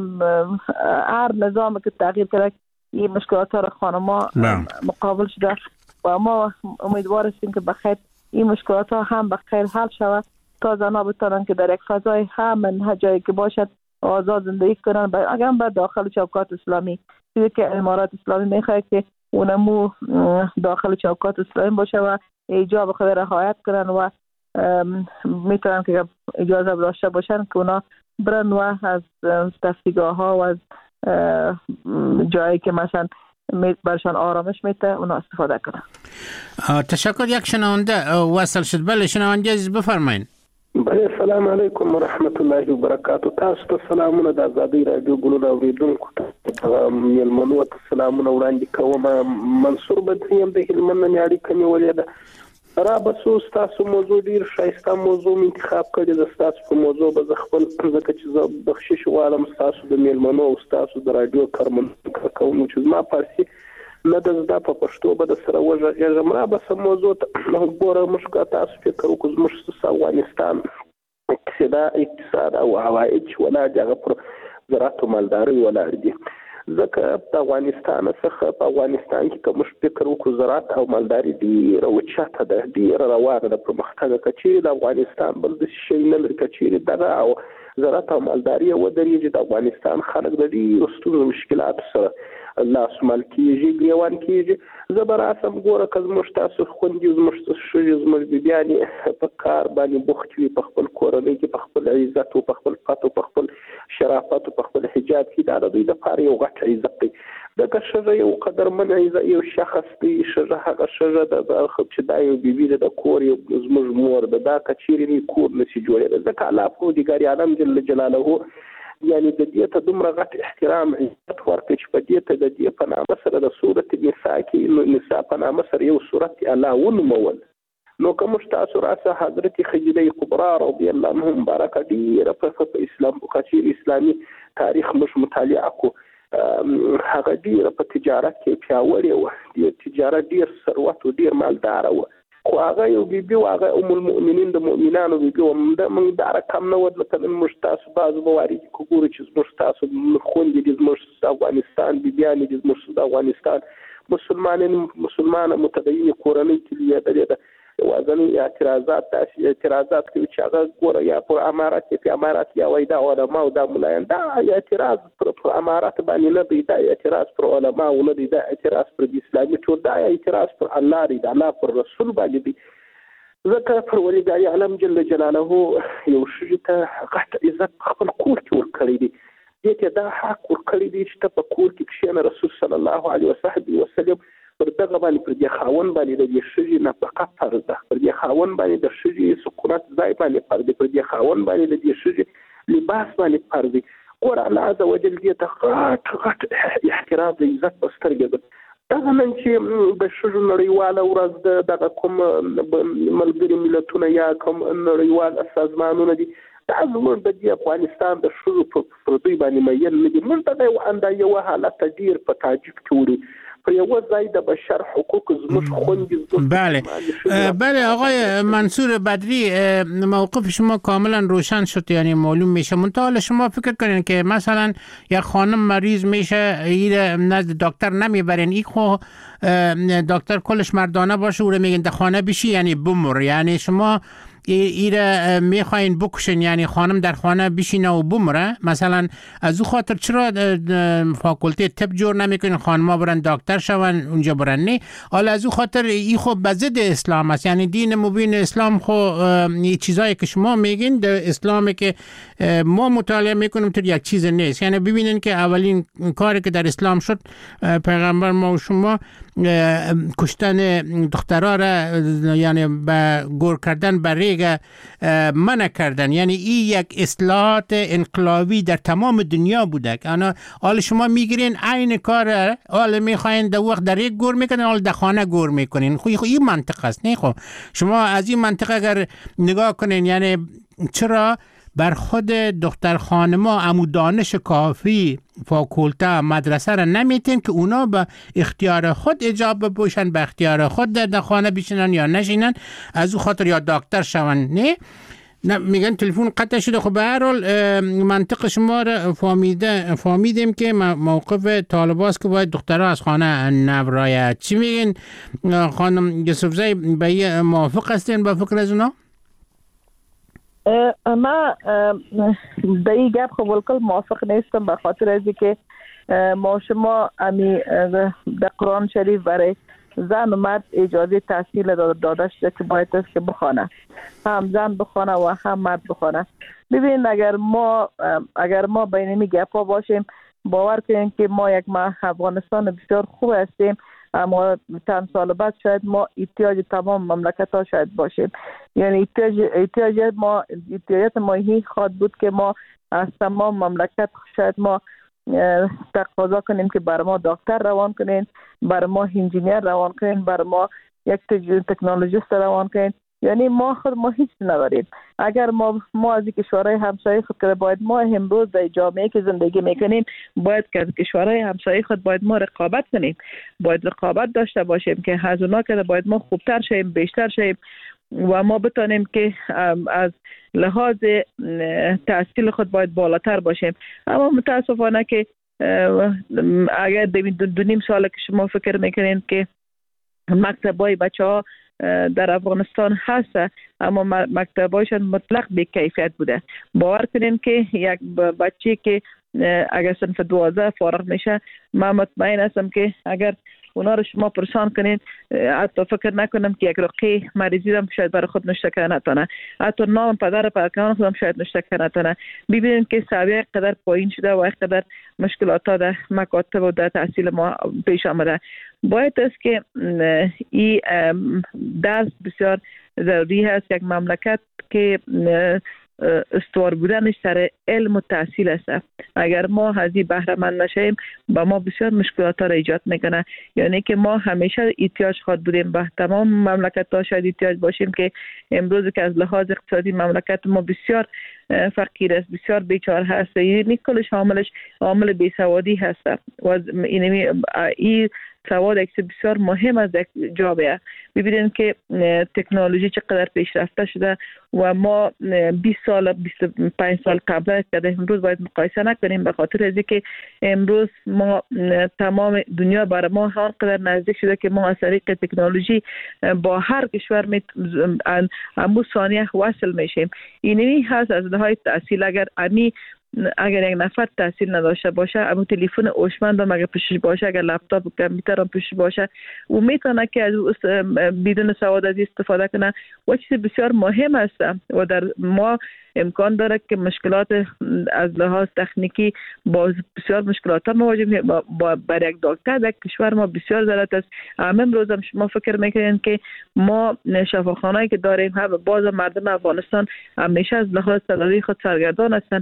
نظام که تغییر کرده این مشکلات ها را خانما مقابل شده و ما امیدوار هستیم که بخیر این مشکلات ها هم بخیر حل شود تا زنها بتونن که در یک فضای همین جایی که باشد آزاد زندگی کنن، اگر به داخل چوکات اسلامی، چیزی که امارات اسلامی میخواد که اونمو داخل چوکات اسلامی باشه و ایجاب خود رعایت کنن و میتونن که اجازه داشته باشن که اونا برن و از تفریحگاه ها و از جایی که مثلا برشان آرامش میده اونا استفاده کنن. تشکر. یک شنونده وصل شد. بله شنونده عزیز بفرمایید. بله السلام علیکم و رحمت الله و برکاته. تاسو ته سلامونه د آزادۍ رادیو ګلونه اوریدونکو ته میلمنو ته سلامونه وړاندې کوم. منصور بدریم د هلمند نه اړیکه نیولې ده را بسو تاسو موضوع ډیر شایسته موضوع انتخاب کړی د تاسو په موضوع به خپل ځکه چې زه بخشش غواړم تاسو د میلمنو او تاسو د رادیو کارمندانو کوم چې ما فارسی نه د زده په پښتو به د سره وژغږم را بس موضوع ته ګوره موږ تاسو فکر وکړو موږ افغانستان اقتصاد او عواید ولا دغه پر زراعت او مالداري ولاړ دي ځکه په افغانستان څخه په افغانستان کې کوم فکر وکړو زراعت او مالداري ډیره وچاته ده ډیره روانه ده په مختلفه کچې د افغانستان بل د شي نه لري کچې دغه او زراعت او مالداري و درېږي د افغانستان خلک د ډیرو ستونزو مشکلات سره لاس مال کېږي ګریوان کېږي زه به راسم ګوره که زموږ تاسو خوندي زموږ ښځې زموږ بیبیانې په کار باندې بوخت وي په خپل کورنۍ کې په خپل عزت او په خپل فت او په خپل شرافت او په خپل حجاب کې دا د دوی لپاره یو غټ عزت دی دغه ښځه یو قدرمن یو شخص دی ښځه هغه ښځه د چې دا یو بیبي د کور یو زموږ مور ده دا که چیرې کور نشي جوړېدلی ځکه الله پروردګار عالم جل جلاله یعنی د دې ته دومره غټ احترام عزت ورکړي چې په دې ته د دې په نامه سره د سورت نساء کې نساء په نامه سره یو سورت الله ونومول نو کوم تاسو راځه حضرت خدیجه کبرا رضی الله عنها مبارکه ډیره په اسلام په کچیر اسلامي تاریخ مش مطالعه کو هغه ډیره په تجارت کې پیاوړې و د تجارت ډیر ثروت او ډیر مالدار و خو هغه یو بیبي او هغه ام المؤمنین د مؤمنانو بیبي موږ دا رقم نه ود لکه موږ تاسو بعض موارد کوګورو چې موږ تاسو خوندې د موږ افغانستان بیبيان د موږ افغانستان مسلمان متدین کورنۍ کې د وازنی اعتراضات کوي چې هغه ګوره یا پر امارات په امارات یا وای دا علماء او دا ملایان دا اعتراض پر امارات باندې نه دی دا اعتراض پر علماء او نه دی دا اعتراض پر اسلامي ټول دا اعتراض پر الله دی دا الله پر رسول باندې دی ځکه پر ولي عالم جل جلاله یو شی ته غټ عزت خپل کور کې ورکړی دی دې ته دا حق ورکړی دی چې په کور کې کښینه رسول صلی الله علیه وسلم پر دغه باندې پر دې خاون باندې د دې شجې نفقه فرض ده پر دې خاون باندې د شجې سکونت ځای باندې فرض دی پر دې خاون باندې د دې شجې لباس باندې فرض دی ګور الله عز وجل دې ته غټ احترام د عزت په سترګه ده دا نن چې د شجو نړیواله ورځ دغه کوم ملګري ملتونه یا کوم نړیوال سازمانونه دي دا زموږ د افغانستان د شجو پر دوی باندې مېل نه دي موږ ته یو انده یو حالت ډیر په تاجک کې بشر حقوق بله آقای منصور بدری موقف شما کاملا روشن شد یعنی معلوم میشه منتها شما فکر کنین که مثلا یک خانم مریض میشه نزد دکتر نمیبرین این خو دکتر کلش مردانه باشه او رو میگن در خانه بشی یعنی بمر یعنی شما ایره میخواین بکشین یعنی خانم در خانه بشینه و بمره مثلا از او خاطر چرا فاکولته طب جور نمیکنین خانما برن دکتر شون اونجا برن نه حالا از او خاطر ای خب به ضد اسلام است یعنی دین مبین اسلام خو این چیزایی که شما میگین در اسلامی که ما مطالعه میکنیم تو یک چیز نیست یعنی ببینین که اولین کاری که در اسلام شد پیغمبر ما و شما کشتن دخترها را یعنی به گور کردن برای منع کردن یعنی این یک اصلاحات انقلابی در تمام دنیا بوده که حالا شما میگیرین عین کار حالا میخواین در وقت در یک گور میکنین حالا در خانه گور میکنین خب این منطقه است نه خب شما از این منطقه اگر نگاه کنین یعنی چرا بر خود دختر خانما عمو دانش کافی فاکولته مدرسه را نمیتین که اونا به اختیار خود اجابه بپوشن به اختیار خود در خانه بشینن یا نشینن از او خاطر یا دکتر شون نه میگن تلفن قطع شده خب به هر حال منطق شما را فهمیدیم که موقف طالباست که باید دخترها از خانه نبراید چی میگن خانم یوسفزی به موافق هستین با فکر از اونا؟ ما به این گپ خب بالکل موافق نیستم به خاطر از که ما شما امی در قرآن شریف برای زن و مرد اجازه تحصیل داده شده که باید که بخوانه هم زن بخوانه و هم مرد بخوانه ببین اگر ما بین این گپا باشیم باور کنیم که ما یک افغانستان بسیار خوب هستیم اما چند سال بعد شاید ما احتیاج تمام مملکت ها شاید باشیم یعنی احتیاجات ما هی خواهد بود که ما از تمام مملکت شاید ما تقاضا کنیم که بر ما دکتر روان کنین بر ما انجینیر روان کنین بر ما یک تکنولوژیست روان کنین. یعنی ما هیچ نداریم. اگر ما از کشورهای همسایه خود که باید ما امروز در جامعه که زندگی میکنیم باید که از کشورهای همسایه خود باید ما رقابت کنیم، باید رقابت داشته باشیم که از اونا که باید ما خوبتر شیم، بیشتر شیم و ما بتانیم که از لحاظ تحصیل خود باید بالاتر باشیم. اما متاسفانه که اگر دو نیم سال که شما فکر میکنین که مکتبای بچه ها در افغانستان هست اما مکتبایشان مطلق بی کیفیت بوده. باور کنین که یک بچه که اگر صنف 12 فارغ میشه، من مطمئن هستم که اگر اونا رو شما پرسان کنین حتی فکر نکنم که یک رقی مریضی هم شاید برای خود نشته کنه نتونه، حتی نام پدر پدران خودم شاید نشته کنه نتونه. ببینید که سویه قدر پایین شده و قدر مشکلات در مکاتب و در تحصیل ما پیش آمده. باید است که این درس بسیار ضروری هست. یک مملکت که استوار بودنش سر علم و تحصیل است. اگر ما از این بهره مند نشیم با ما بسیار مشکلات را ایجاد میکنه. یعنی که ما همیشه احتیاج خود بودیم به تمام مملکت ها شاید احتیاج باشیم که امروز که از لحاظ اقتصادی مملکت ما بسیار فقیر است، بسیار بیچاره هست. یعنی کلش عامل بیسوادی هست و این سواد یک بسیار مهم از یک جامعه. ببینید که تکنولوژی چقدر پیشرفته شده و ما 20 سال 25 سال قبل که امروز باید مقایسه نکنیم، به خاطر از اینکه امروز ما تمام دنیا برای ما هرقدر نزدیک شده که ما از طریق تکنولوژی با هر کشور امو ثانیه وصل میشیم. اینی هست از لحاظ تحصیل. اگر یک نفر تحصیل نداشته باشه، اما تلفن هوشمند هم اگر پیشش باشه، اگر لپتاپ و کامپیوتر هم پیشش باشه، او میتونه که از بدون سواد از استفاده کنه و چیز بسیار مهم است. و در ما امکان داره که مشکلات از لحاظ تکنیکی با بسیار مشکلات مواجه میشیم. برای یک دکتر در کشور ما بسیار ضرورت است. امروز هم شما فکر میکنین که ما شفاخانه‌ای که داریم هم باز مردم افغانستان همیشه از لحاظ تداوی خود سرگردان هستن،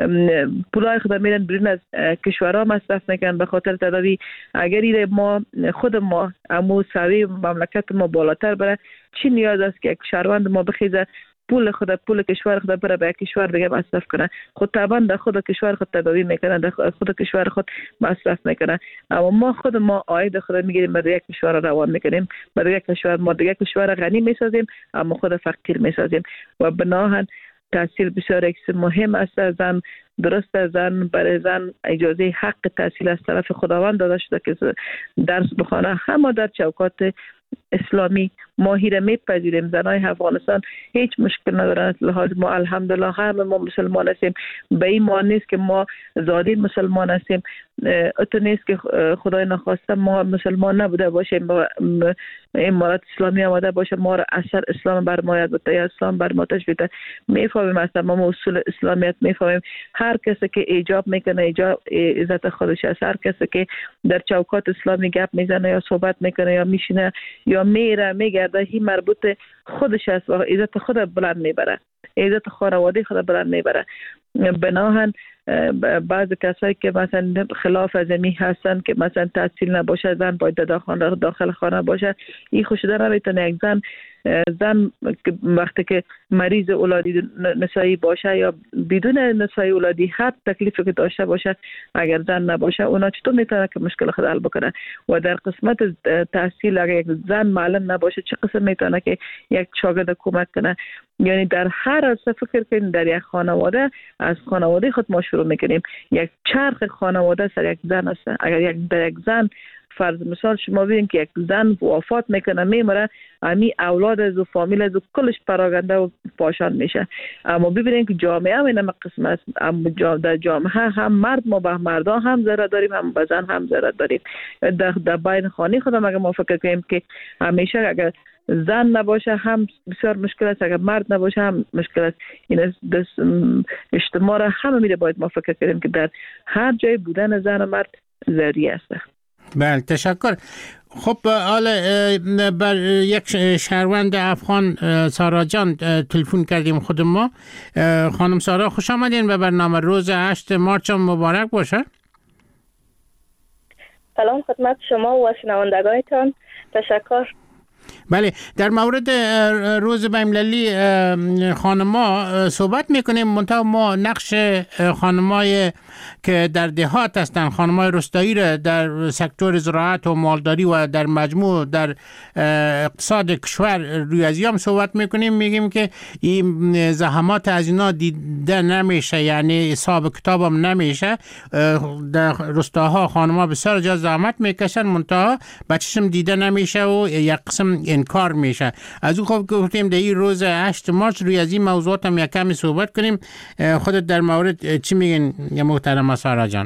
پولای خود میرن بیرون از کشورها مصرف میکنن به خاطر تداوی. اگر خود ما امو سوی مملکت ما بالاتر بره، چی نیاز است که یک شهروند ما بخیزه پول کشور خود بره به کشور دیگه مصرف کنه؟ خود طبعا در خود کشور خود تداوی میکنه، در خود کشور خود مصرف میکنه. اما ما عاید خود میگیریم به دیگه کشور روان میکنیم، به دیگه کشور ما دیگه کشور غنی میسازیم اما خود فقیر میسازیم. و بناهن تحصیل بسیار یک مهم است. زن درست زن برای زن اجازه حق تحصیل از طرف خداوند داده شده که درس بخونه. هم در چوکات اسلامی ماهی میپذیریم. زنای افغانستان هیچ مشکل ندارن. لحاظ ما الحمدلله همه ما مسلمان هستیم. به این معنی نیست که ما زادی مسلمان هستیم. اتو نیست که خدای نخواسته ما مسلمان نبوده باشیم، امارات اسلامی آمده باشه ما را اثر اسلام بر ما یاد بده یا اسلام بر ما تشبیه ده. میفهمیم اصلا ما اصول اسلامیت میفهمیم. هر کسی که ایجاب میکنه ایجاب عزت خودش است. هر کسی که در چوکات اسلامی گپ میزنه یا صحبت میکنه یا میشینه یا میگرده، این مربوط خودش است و عزت خود بلند میبره، عزت خانواده خود بلند میبره. بناهن بعض کسایی که مثلا خلاف از می هستن که مثلا تحصیل نباشه، زن باید داخل خانه باشه، این خوشیده نمیتونه. یک زن وقتی که مریض اولادی نسایی باشه یا بدون نسایی اولادی هر تکلیفی که داشته باشه، اگر زن نباشه اونا چطور میتونه که مشکل خود حل بکنه؟ و در قسمت تحصیل اگر یک زن معلم نباشه چه قسم میتونه که یک شاگرد کمک کنه؟ یعنی در هر عرصه فکر کنید در یک خانواده، از خانواده خود ما شروع میکنیم. یک چرخ خانواده سر یک زن است. اگر در یک زن فرض مثال شما ببینید که یک زن وفات میکنه میمره، امی اولاد از و فامیل از و کلش پراگنده و پاشان میشه. اما ببینید که جامعه هم این قسم است. در جامعه هم مرد ما به مردان هم ضرر داریم، هم به زن هم ضرر داریم. در بین خانه خودم اگر ما فکر کنیم که همیشه اگر زن نباشه هم بسیار مشکل است، اگر مرد نباشه هم مشکل است. این اجتماع را همه میره باید ما فکر کنیم که در هر جای بودن زن و مرد ضروری است. بله تشکر. خب حالا بر یک شهروند افغان سارا جان تلفن کردیم خود ما. خانم سارا خوش آمدین به برنامه. روز 8 مارچ مبارک باشه. سلام خدمت شما و شنوندگانتان. تشکر. بله، در مورد روز بین‌المللی خانما صحبت میکنیم. منتها ما نقش خانمای که در دهات هستند، خانمای روستایی را در سکتور زراعت و مالداری و در مجموع در اقتصاد کشور روی از هم صحبت میکنیم. میگیم که این زحمات از اینا دیده نمیشه، یعنی حساب کتابم نمیشه. در روستاها خانما بسیار جا زحمت میکشن، منتها بچشم دیده نمیشه و یک قسم انکار میشه. از اون خوب گفتیم در این روز 8 مارس روی از این موضوعات هم یک کمی صحبت کنیم. خودت در مورد چی میگین یا محترمه سارا جان؟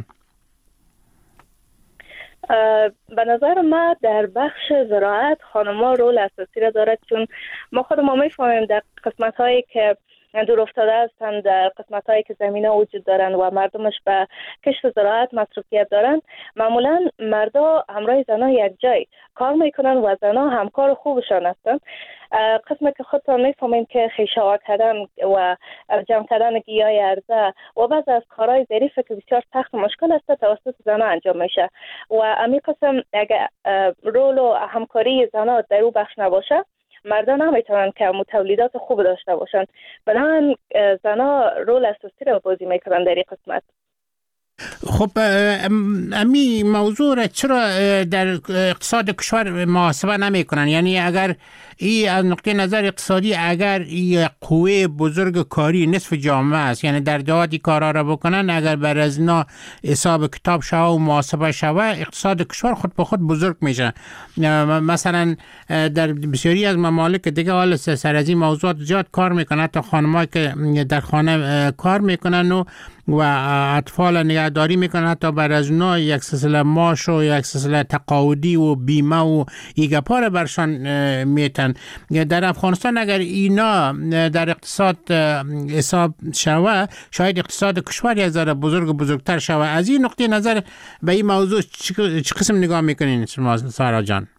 به نظر ما در بخش زراعت خانم‌ها رول اساسی را دارد، چون ما خودمون میفهمیم در قسمت‌هایی که دور افتاده هستند، در قسمت‌هایی که زمینه وجود دارند و مردمش به کشت زراعت مصروفیت دارند، معمولا مردا همراه زنها یک جای کار میکنن و زنها همکار خوبشان هستند. قسمی که خودتان میفهمین که خیشاوا کردن و جمع کردن گیاه عرضه و بعض از کارهای ظریفه که بسیار سخت و مشکل است توسط زنها انجام میشه و امی قسم اگر رول و همکاری زنها در او بخش نباشه، مردان نمیتونن که تولیدات خوب داشته باشن. بنابراین زنها رول اساسی را بازی میکنن در این قسمت. خب امی موضوع را چرا در اقتصاد کشور محاسبه نمی کنن؟ یعنی اگر این از نقطه نظر اقتصادی اگر این قوه بزرگ کاری نصف جامعه است، یعنی در دهاتی کارا را بکنن، اگر بر از اینا حساب کتاب شوه و محاسبه شوه، اقتصاد کشور خود به خود بزرگ میشه. مثلا در بسیاری از ممالک دیگه حال سر از این موضوعات زیاد کار میکنن، حتی خانمایی که در خانه کار میکنن و اطفال نگهداری میکنن، حتی بر از اونا یک سلسله معاش و یک سلسله تقاعدی و بیمه و ایگپا را برشان میتن. در افغانستان اگر اینا در اقتصاد حساب شوه، شاید اقتصاد کشور یک ذره بزرگتر شوه. از این نقطه نظر به این موضوع چه قسم نگاه میکنین شما سارا جان؟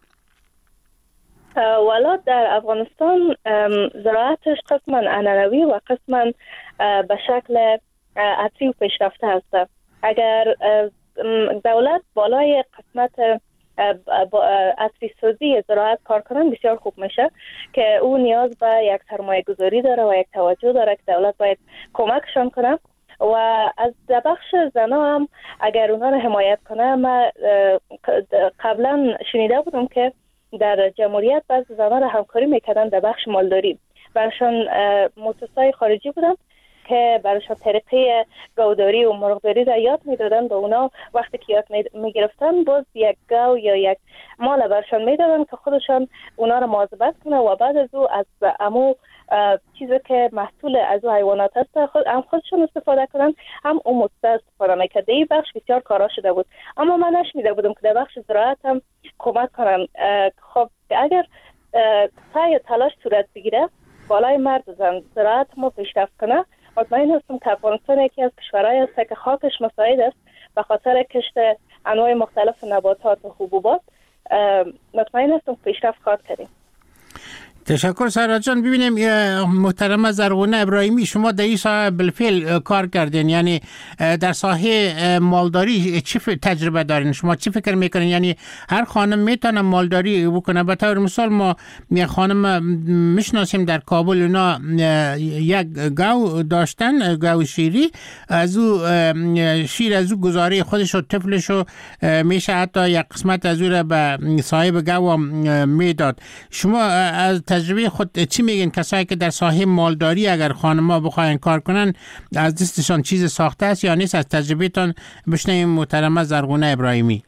والا در افغانستان زراعتش قسما عنعنوی و قسما به شکل عصری و پیشرفته هست. اگر دولت بالای قسمت عصری سازی زراعت کار کنن بسیار خوب میشه، که او نیاز به یک سرمایه گذاری داره و یک توجه داره که دولت باید کمکشان کنه. و از بخش زنها هم اگر اونها رو حمایت کنه، ما قبلا شنیده بودم که در جمهوریت بعض زنها رو همکاری میکردن در بخش مالداری، برشان مؤسسای خارجی بودن که برایشان طریقه گاوداری و مرغداری را یاد میدادن. به اونا وقتی که یاد میگرفتن باز یک گاو یا یک مال برشان میدادن که خودشان اونا را مواظبت کنه و بعد از او از امو چیزی که محصول از او حیوانات هست هم خودشون استفاده کنن، هم اون مؤسسه استفاده میکرد. این بخش بسیار کارا شده بود، اما من نشنیده بودم که در بخش زراعت هم کمک کنن. خب اگر سعی تلاش صورت بگیره بالای مرد و زن زراعت ما پیشرفت کنه، مطمئن هستم که افغانستان یکی از کشورهایی است که خاکش مساعد است به خاطر کشت انواع مختلف نباتات و حبوبات. مطمئن هستم پیشرفت خواهد کردیم. تشکر سارا جان. ببینیم محترمه زرغونه ابراهیمی، شما در این ساحه بالفعل کار کردین، یعنی در ساحه مالداری چه تجربه دارین؟ شما چی فکر میکنین؟ یعنی هر خانم میتونه مالداری بکنه؟ به طور مثال ما یک خانم میشناسیم در کابل، اونا یک گاو داشتن، گاو شیری، از او شیر از او گزاره خودش و طفلش و میشه حتی یک قسمت از او را به صاحب گاو میداد. شما از تجربه خود چی میگین؟ کسایی که در ساحه مالداری اگر خانم‌ها بخواین کار کنن، از دستشان چیز ساخته است یا نیست؟ از تجربه تان بشنویم محترمه زرغونه ابراهیمی.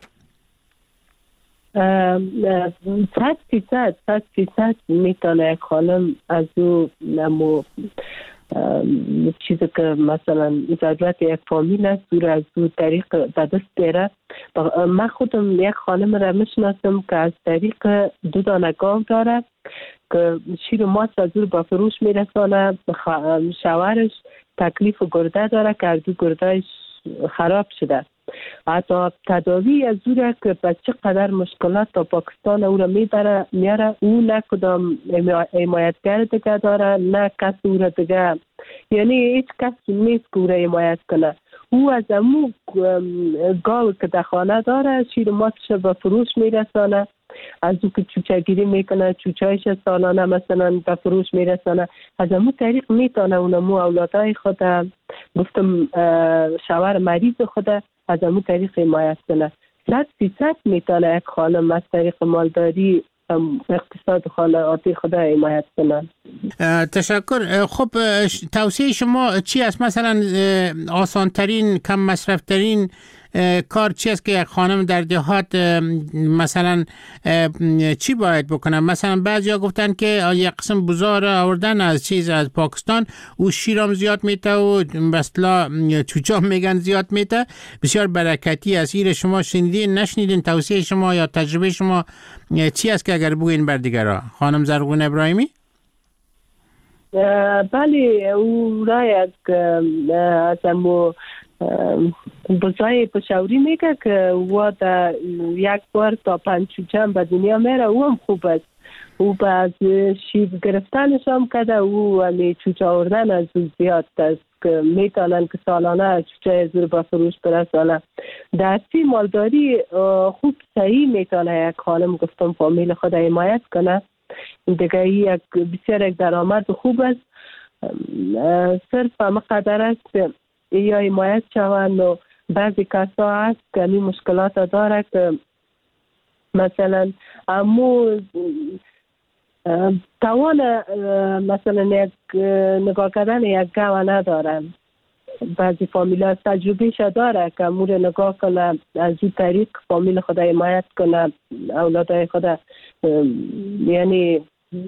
100% میتونه یک خانم از او چیزی که مثلا ضرورت یک فامیل است دور از او طریق به دست بیاره. من خودم یک خانم را میشناسم که از طریق 2 دانه گاو داره که شیر و ماست از او به فروش میرسانه. شوهرش تکلیف گرده داره که از او گردهش خراب شده، حتی تداوی از او را که به چه قدر مشکلات تا پاکستان او را میاره، او نه کدام حمایتگر دیگه داره، نه کس او را دیگه، یعنی هیچ کس نیست که او را حمایت کنه. او از امو گاو که در خانه داره شیر ماستش به فروش میرسانه از او که چوچه گیری میکنه، چوچهش سالانه مثلا به فروش میرسانه، از امو طریق میتونه اونمو اولادای خود، گفتم شوهر مریض خود، از امو طریق حمایت کنه. 100% میتونه یک خانم از طریق مالداری اقتصاد خانواده خود حمایت کنن. تشکر. خب توصیه شما چی است؟ مثلا آسان ترین، کم مصرف ترین کار چی است که یک خانم در دهات مثلا چی باید بکنه؟ مثلا بعضیا گفتن که یک قسم بزار آوردن از پاکستان، او شیرام زیاد میته و بسلا چوچام میگن زیاد میته، بسیار برکتی است. این شما شنیدین نشنیدین؟ توصیه شما یا تجربه شما چی است که اگر بگوین بر دیگران؟ خانم زرغون ابراهیمی. بله، او را یک از امو بزای پشوری میگه که او در یک بار تا 5 چوچم به دنیا میره، او هم خوب است. او باز شیب گرفتنش هم کده، او همی چوچه آوردن از او زیاد است که میتونن که سالانه چوچه زور با فروش برسانه. در سی مالداری خوب صحیح میتونه یک خانم گفتم فامیل خود حمایت کنه. دیگه یک بسیار یک درآمد خوب است. صرف همه قدر است یا حمایت شوند. و بعضی کسا هست که این مشکلات داره که مثلا امو توان مثلا یک نگاه کردن یک گوه ندارن. بعضی فامیل ها تجربه شا داره که امو نگاه کنه، از این طریق فامیل خود حمایت کنه، اولادای خود. یعنی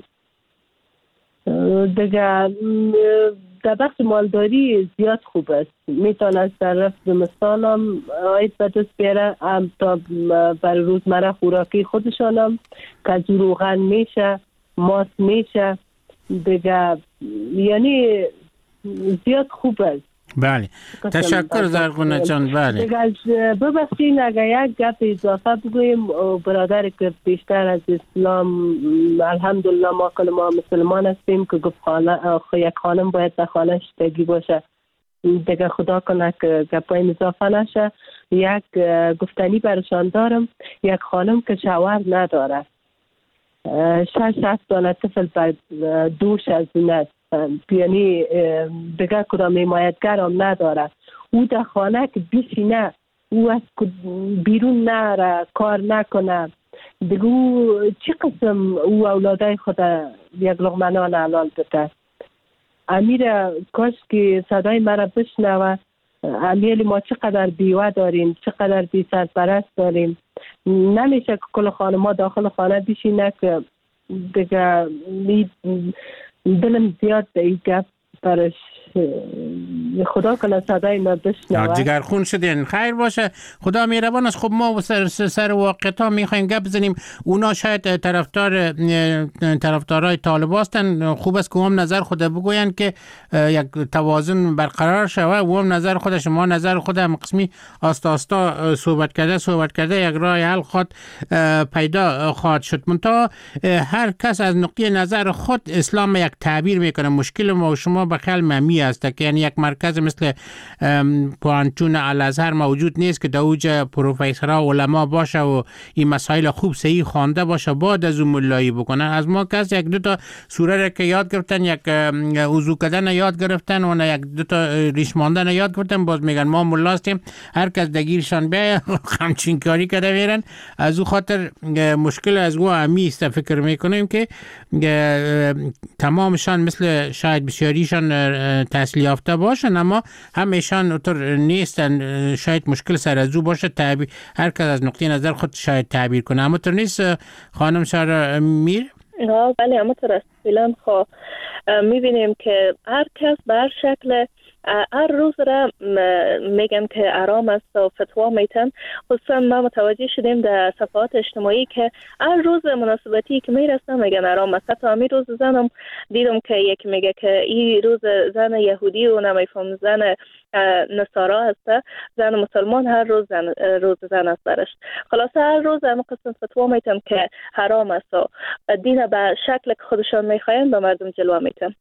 دیگه در بخش مالداری زیاد خوب است. میتونه از طرف زمستان هم آید به دست بیاره، هم تا برای روزمره خوراکی خودشان هم که روغن میشه، ماست میشه دیگه. یعنی زیاد خوب است. بله، تشکر زرغونه جان. بله، ببخشید اگر یک گپ اضافه بگویم، برادر که بیشتر از اسلام الحمدلله ما مسلمان هستیم که گفت یک خانم باید در خانه شتگی باشه. دیگه خدا کنه که گپای اضافه نشه. یک گفتنی برشان دارم، یک خانم که شوهر نداره، 6 دانه طفل بر دوش از اون، یعنی دیگه کدام حمایتگر هم نداره، او در خانه که بشینه، او از بیرون نره، کار نکنه، دیگه او چی قسم او اولادای خود یک لقمه نان حلال بده؟ امیر کاش که صدای مرا بشنوه. امیر ما چقدر بیوه داریم، چقدر بی سرپرست داریم. نمیشه که کل خانما داخل خانه بشینه که دیگه دلم زیاد به این گفت برش خدا کنه صدای ما بشنوه. جگر خون شدین. خیر باشه، خدا مهربان است. خب ما سر واقعیت ها میخوایم گپ بزنیم. اونا شاید طرفدارای طالب هستن. خوب است که هم نظر خود بگوین که یک توازن برقرار شوه. و هم نظر خود، شما نظر خود هم قسمی آستا صحبت کرده یک راه حل خود پیدا خواهد شد. منتها هر کس از نقطه نظر خود اسلام یک تعبیر میکنه. مشکل ما و شما به خیال ممی است که یعنی یک مرکز مثل پوانتون الازهر موجود نیست که در اوج پروفسورها و علما باشه و این مسائل خوب صحیح خوانده باشه بعد از اون ملایی بکنن. از ما کس یک دو تا سوره را که یاد گرفتن، یک وضو کردن یاد گرفتن و یک دو تا ریش ماندن یاد گرفتن، باز میگن ما ملا هستیم، هر کس دگیرشان بیه همچین کاری کرده میرن. از او خاطر مشکل از او همی است. فکر میکنیم که تمامشان مثل شاید بسیاریشان تحصیل یافته باشن، اما همیشان اونطور نیستن. شاید مشکل سر از او باشه، هر کس از نقطه نظر خود شاید تعبیر کنه. اما تو نیست خانم سارا میر؟ بله، اما تو رسیلان میبینیم که هر کس به هر شکل هر روز را میگن که آرام است و فتوا میتن. خصوصا ما متوجه شدیم در صفحات اجتماعی که هر روز مناسبتی که میرسن میگن آرام است. تا همین روز زنم دیدم که یک میگه که این روز زن یهودی و نمیفهم زن نصارا هست، زن مسلمان هر روز روز زن است برش. خلاصه هر روز هم قسم فتوا میتن که حرام است و دین به شکل که خودشان میخواین به مردم جلوه میتن.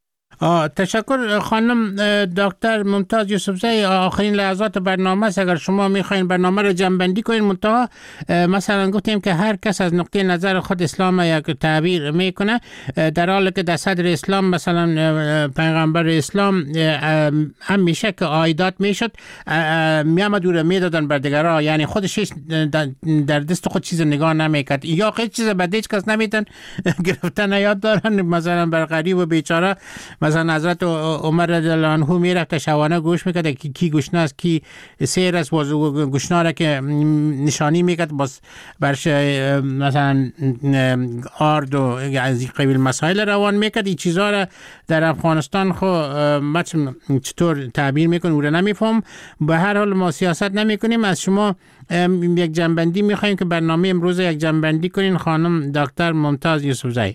تشکر خانم دکتر ممتاز یوسفزئی. آخرین لحظات برنامه است. اگر شما میخواین برنامه رو جمع‌بندی کنین، منتها مثلا گفتیم که هر کس از نقطه نظر خود اسلام یک تعبیر میکنه، در حالی که در صدر اسلام مثلا پیغمبر اسلام همیشه که عایدات میشد میامد و میدادن بر دیگرها، یعنی خودش در دست خود چیز نگاه نمیکرد یا هیچ چیز به هیچ کس نمیدن گرفتن یاد دارن. مثلا بر غریب و بیچاره مثلا حضرت عمر رضی الله عنه میرفت شبانه گوش میکرد کی گوشنه است کی سیر است، گوشنا را که نشانی میکرد باز برش مثلا آرد و از این قبیل مسائل روان میکرد. این چیزها را در افغانستان خو چطور تعبیر میکنه او را نمیفهم. به هر حال ما سیاست نمیکنیم. از شما یک جنبندی میخوایم که برنامه امروز یک جنبندی کنین خانم دکتر ممتاز یوسفزئی.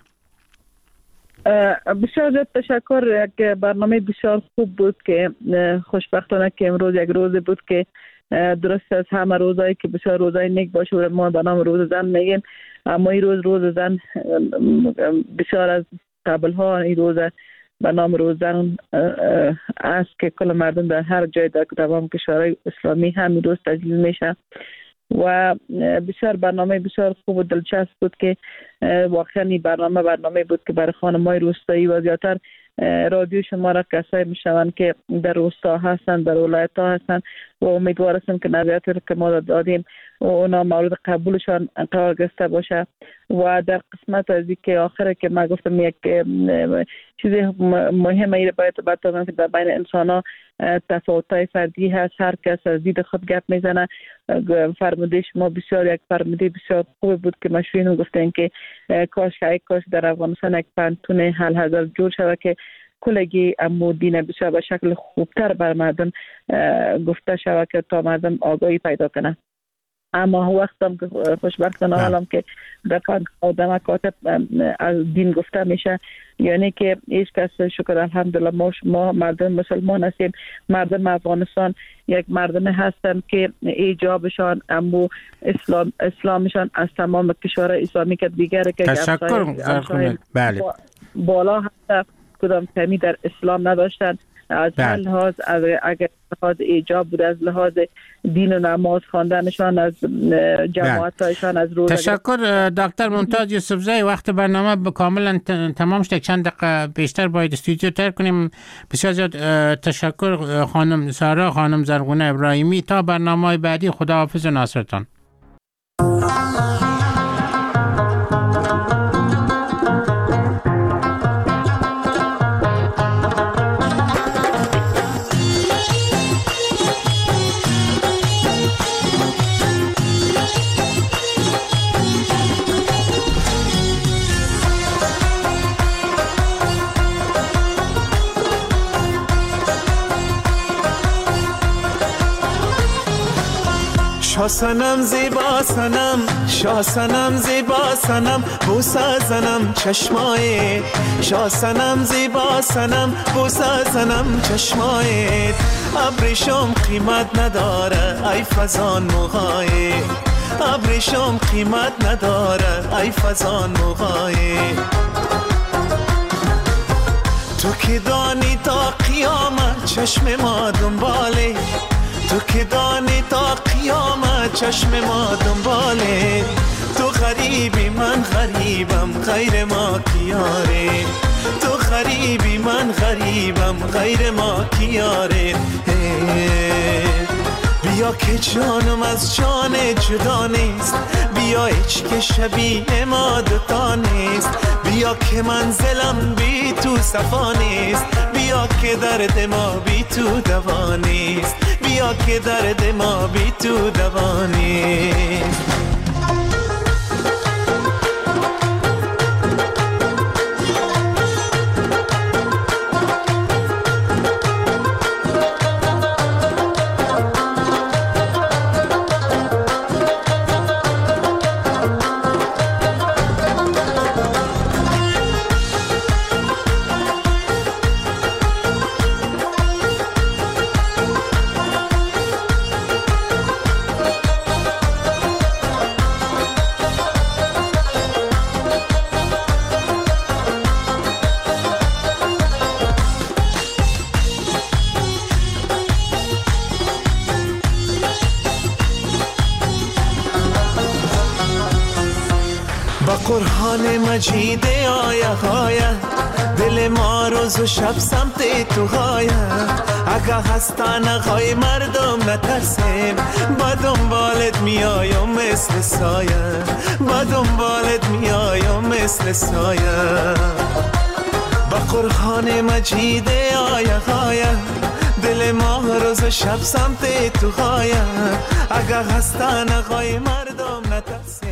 بسیار تشکر. یک برنامه بسیار خوب بود که خوشبختانه که امروز یک روز بود که درست از همه روزایی که بسیار روزای نیک باشه و ما به نام روز زن میگیم، اما این روز زن بسیار از قبل ها این روز به نام روز زن است که کل مردم در هر جای در تمام کشورهای اسلامی هم روز تجلیل میشه و بسیار برنامه بسیار خوب و دلچسب بود که واقعا این برنامه بود که برای خانم‌های روستایی و زیادتر رادیو شما را کسایی میشوند که در روستا هستند، در ولایت ها هستند و امیدوار هستم که نظریاتی که ما دادیم و اونا مورد قبولشان قرار گرفته باشه. و در قسمت از این که آخره که ما گفتم یک چیز مهمه ای باید بتونم که در بین انسان ها تفاوت‌های فردی هست، هر کس از دید خود گپ میزنه. فرموده شما بسیار یک فرموده بسیار خوب بود که مشروعین گفتن که کاش در افغانستان یک پانتون حل حاضر جور شود که کلگی امو دین بسیار به شکل خوبتر بر مردم گفته شود که تا مردم آگاهی پیدا کنه. اما وقتم که خوشبختانه حالم که در آدم مکاتب از دین گفته میشه، یعنی که هیچ کس شکر الحمدلله ما مردم مسلمان هستیم. مردم افغانستان یک مردم هستن که ایجابشان امو اسلامشان از تمام کشورهای اسلامی که دیگره که بله بالا هست کدام کمی در اسلام نداشتن. از هر لحاظ اگر لحاظ ایجاب بود، از لحاظ دین و نماز خواندنشان، از جماعتشان، از روزه. تشکر دکتر ممتاز یوسفزئی. وقت برنامه کاملا تمام شد. چند دقیقه بیشتر باید استودیو تر کنیم. بسیار زیاد تشکر خانم سارا، خانم زرغونه ابراهیمی. تا برنامه بعدی خداحافظ و ناصرتان. شاه صنم زیبا صنم، شاه صنم زیبا صنم، بوسه زنم چشمایت. شاه صنم زیبا صنم، بوسه زنم چشمایت. ابریشم قیمت نداره ای فزان موهایت، ابریشم قیمت نداره ای فزان موهایت. تو که دانی تا قیامت چشم ما دنباله، تو که دانی تا قیامت چشم ما دنباله. تو غریبی من غریبم غیر ما کیاره، تو غریبی من غریبم غیر ما کیاره. بیا که جانم از جان جدا نیست، بیا هیچ که شبیه ما دوتا نیست. بیا که منزلم بی تو صفا نیست، بیا که درد ما بی تو دوا نیست، بیا که درد ما بی تو دوا نیست. با قرآن مجید آیه دل ما روز و شب سمت تو غایه اگه هستن غای مردم نترسیم با دنبالت میایم مثل سایه با دنبالت میایم مثل سایه با قرآن مجید آیه دل ما روز و شب سمت تو غایه اگه هستن غای مردم نترسیم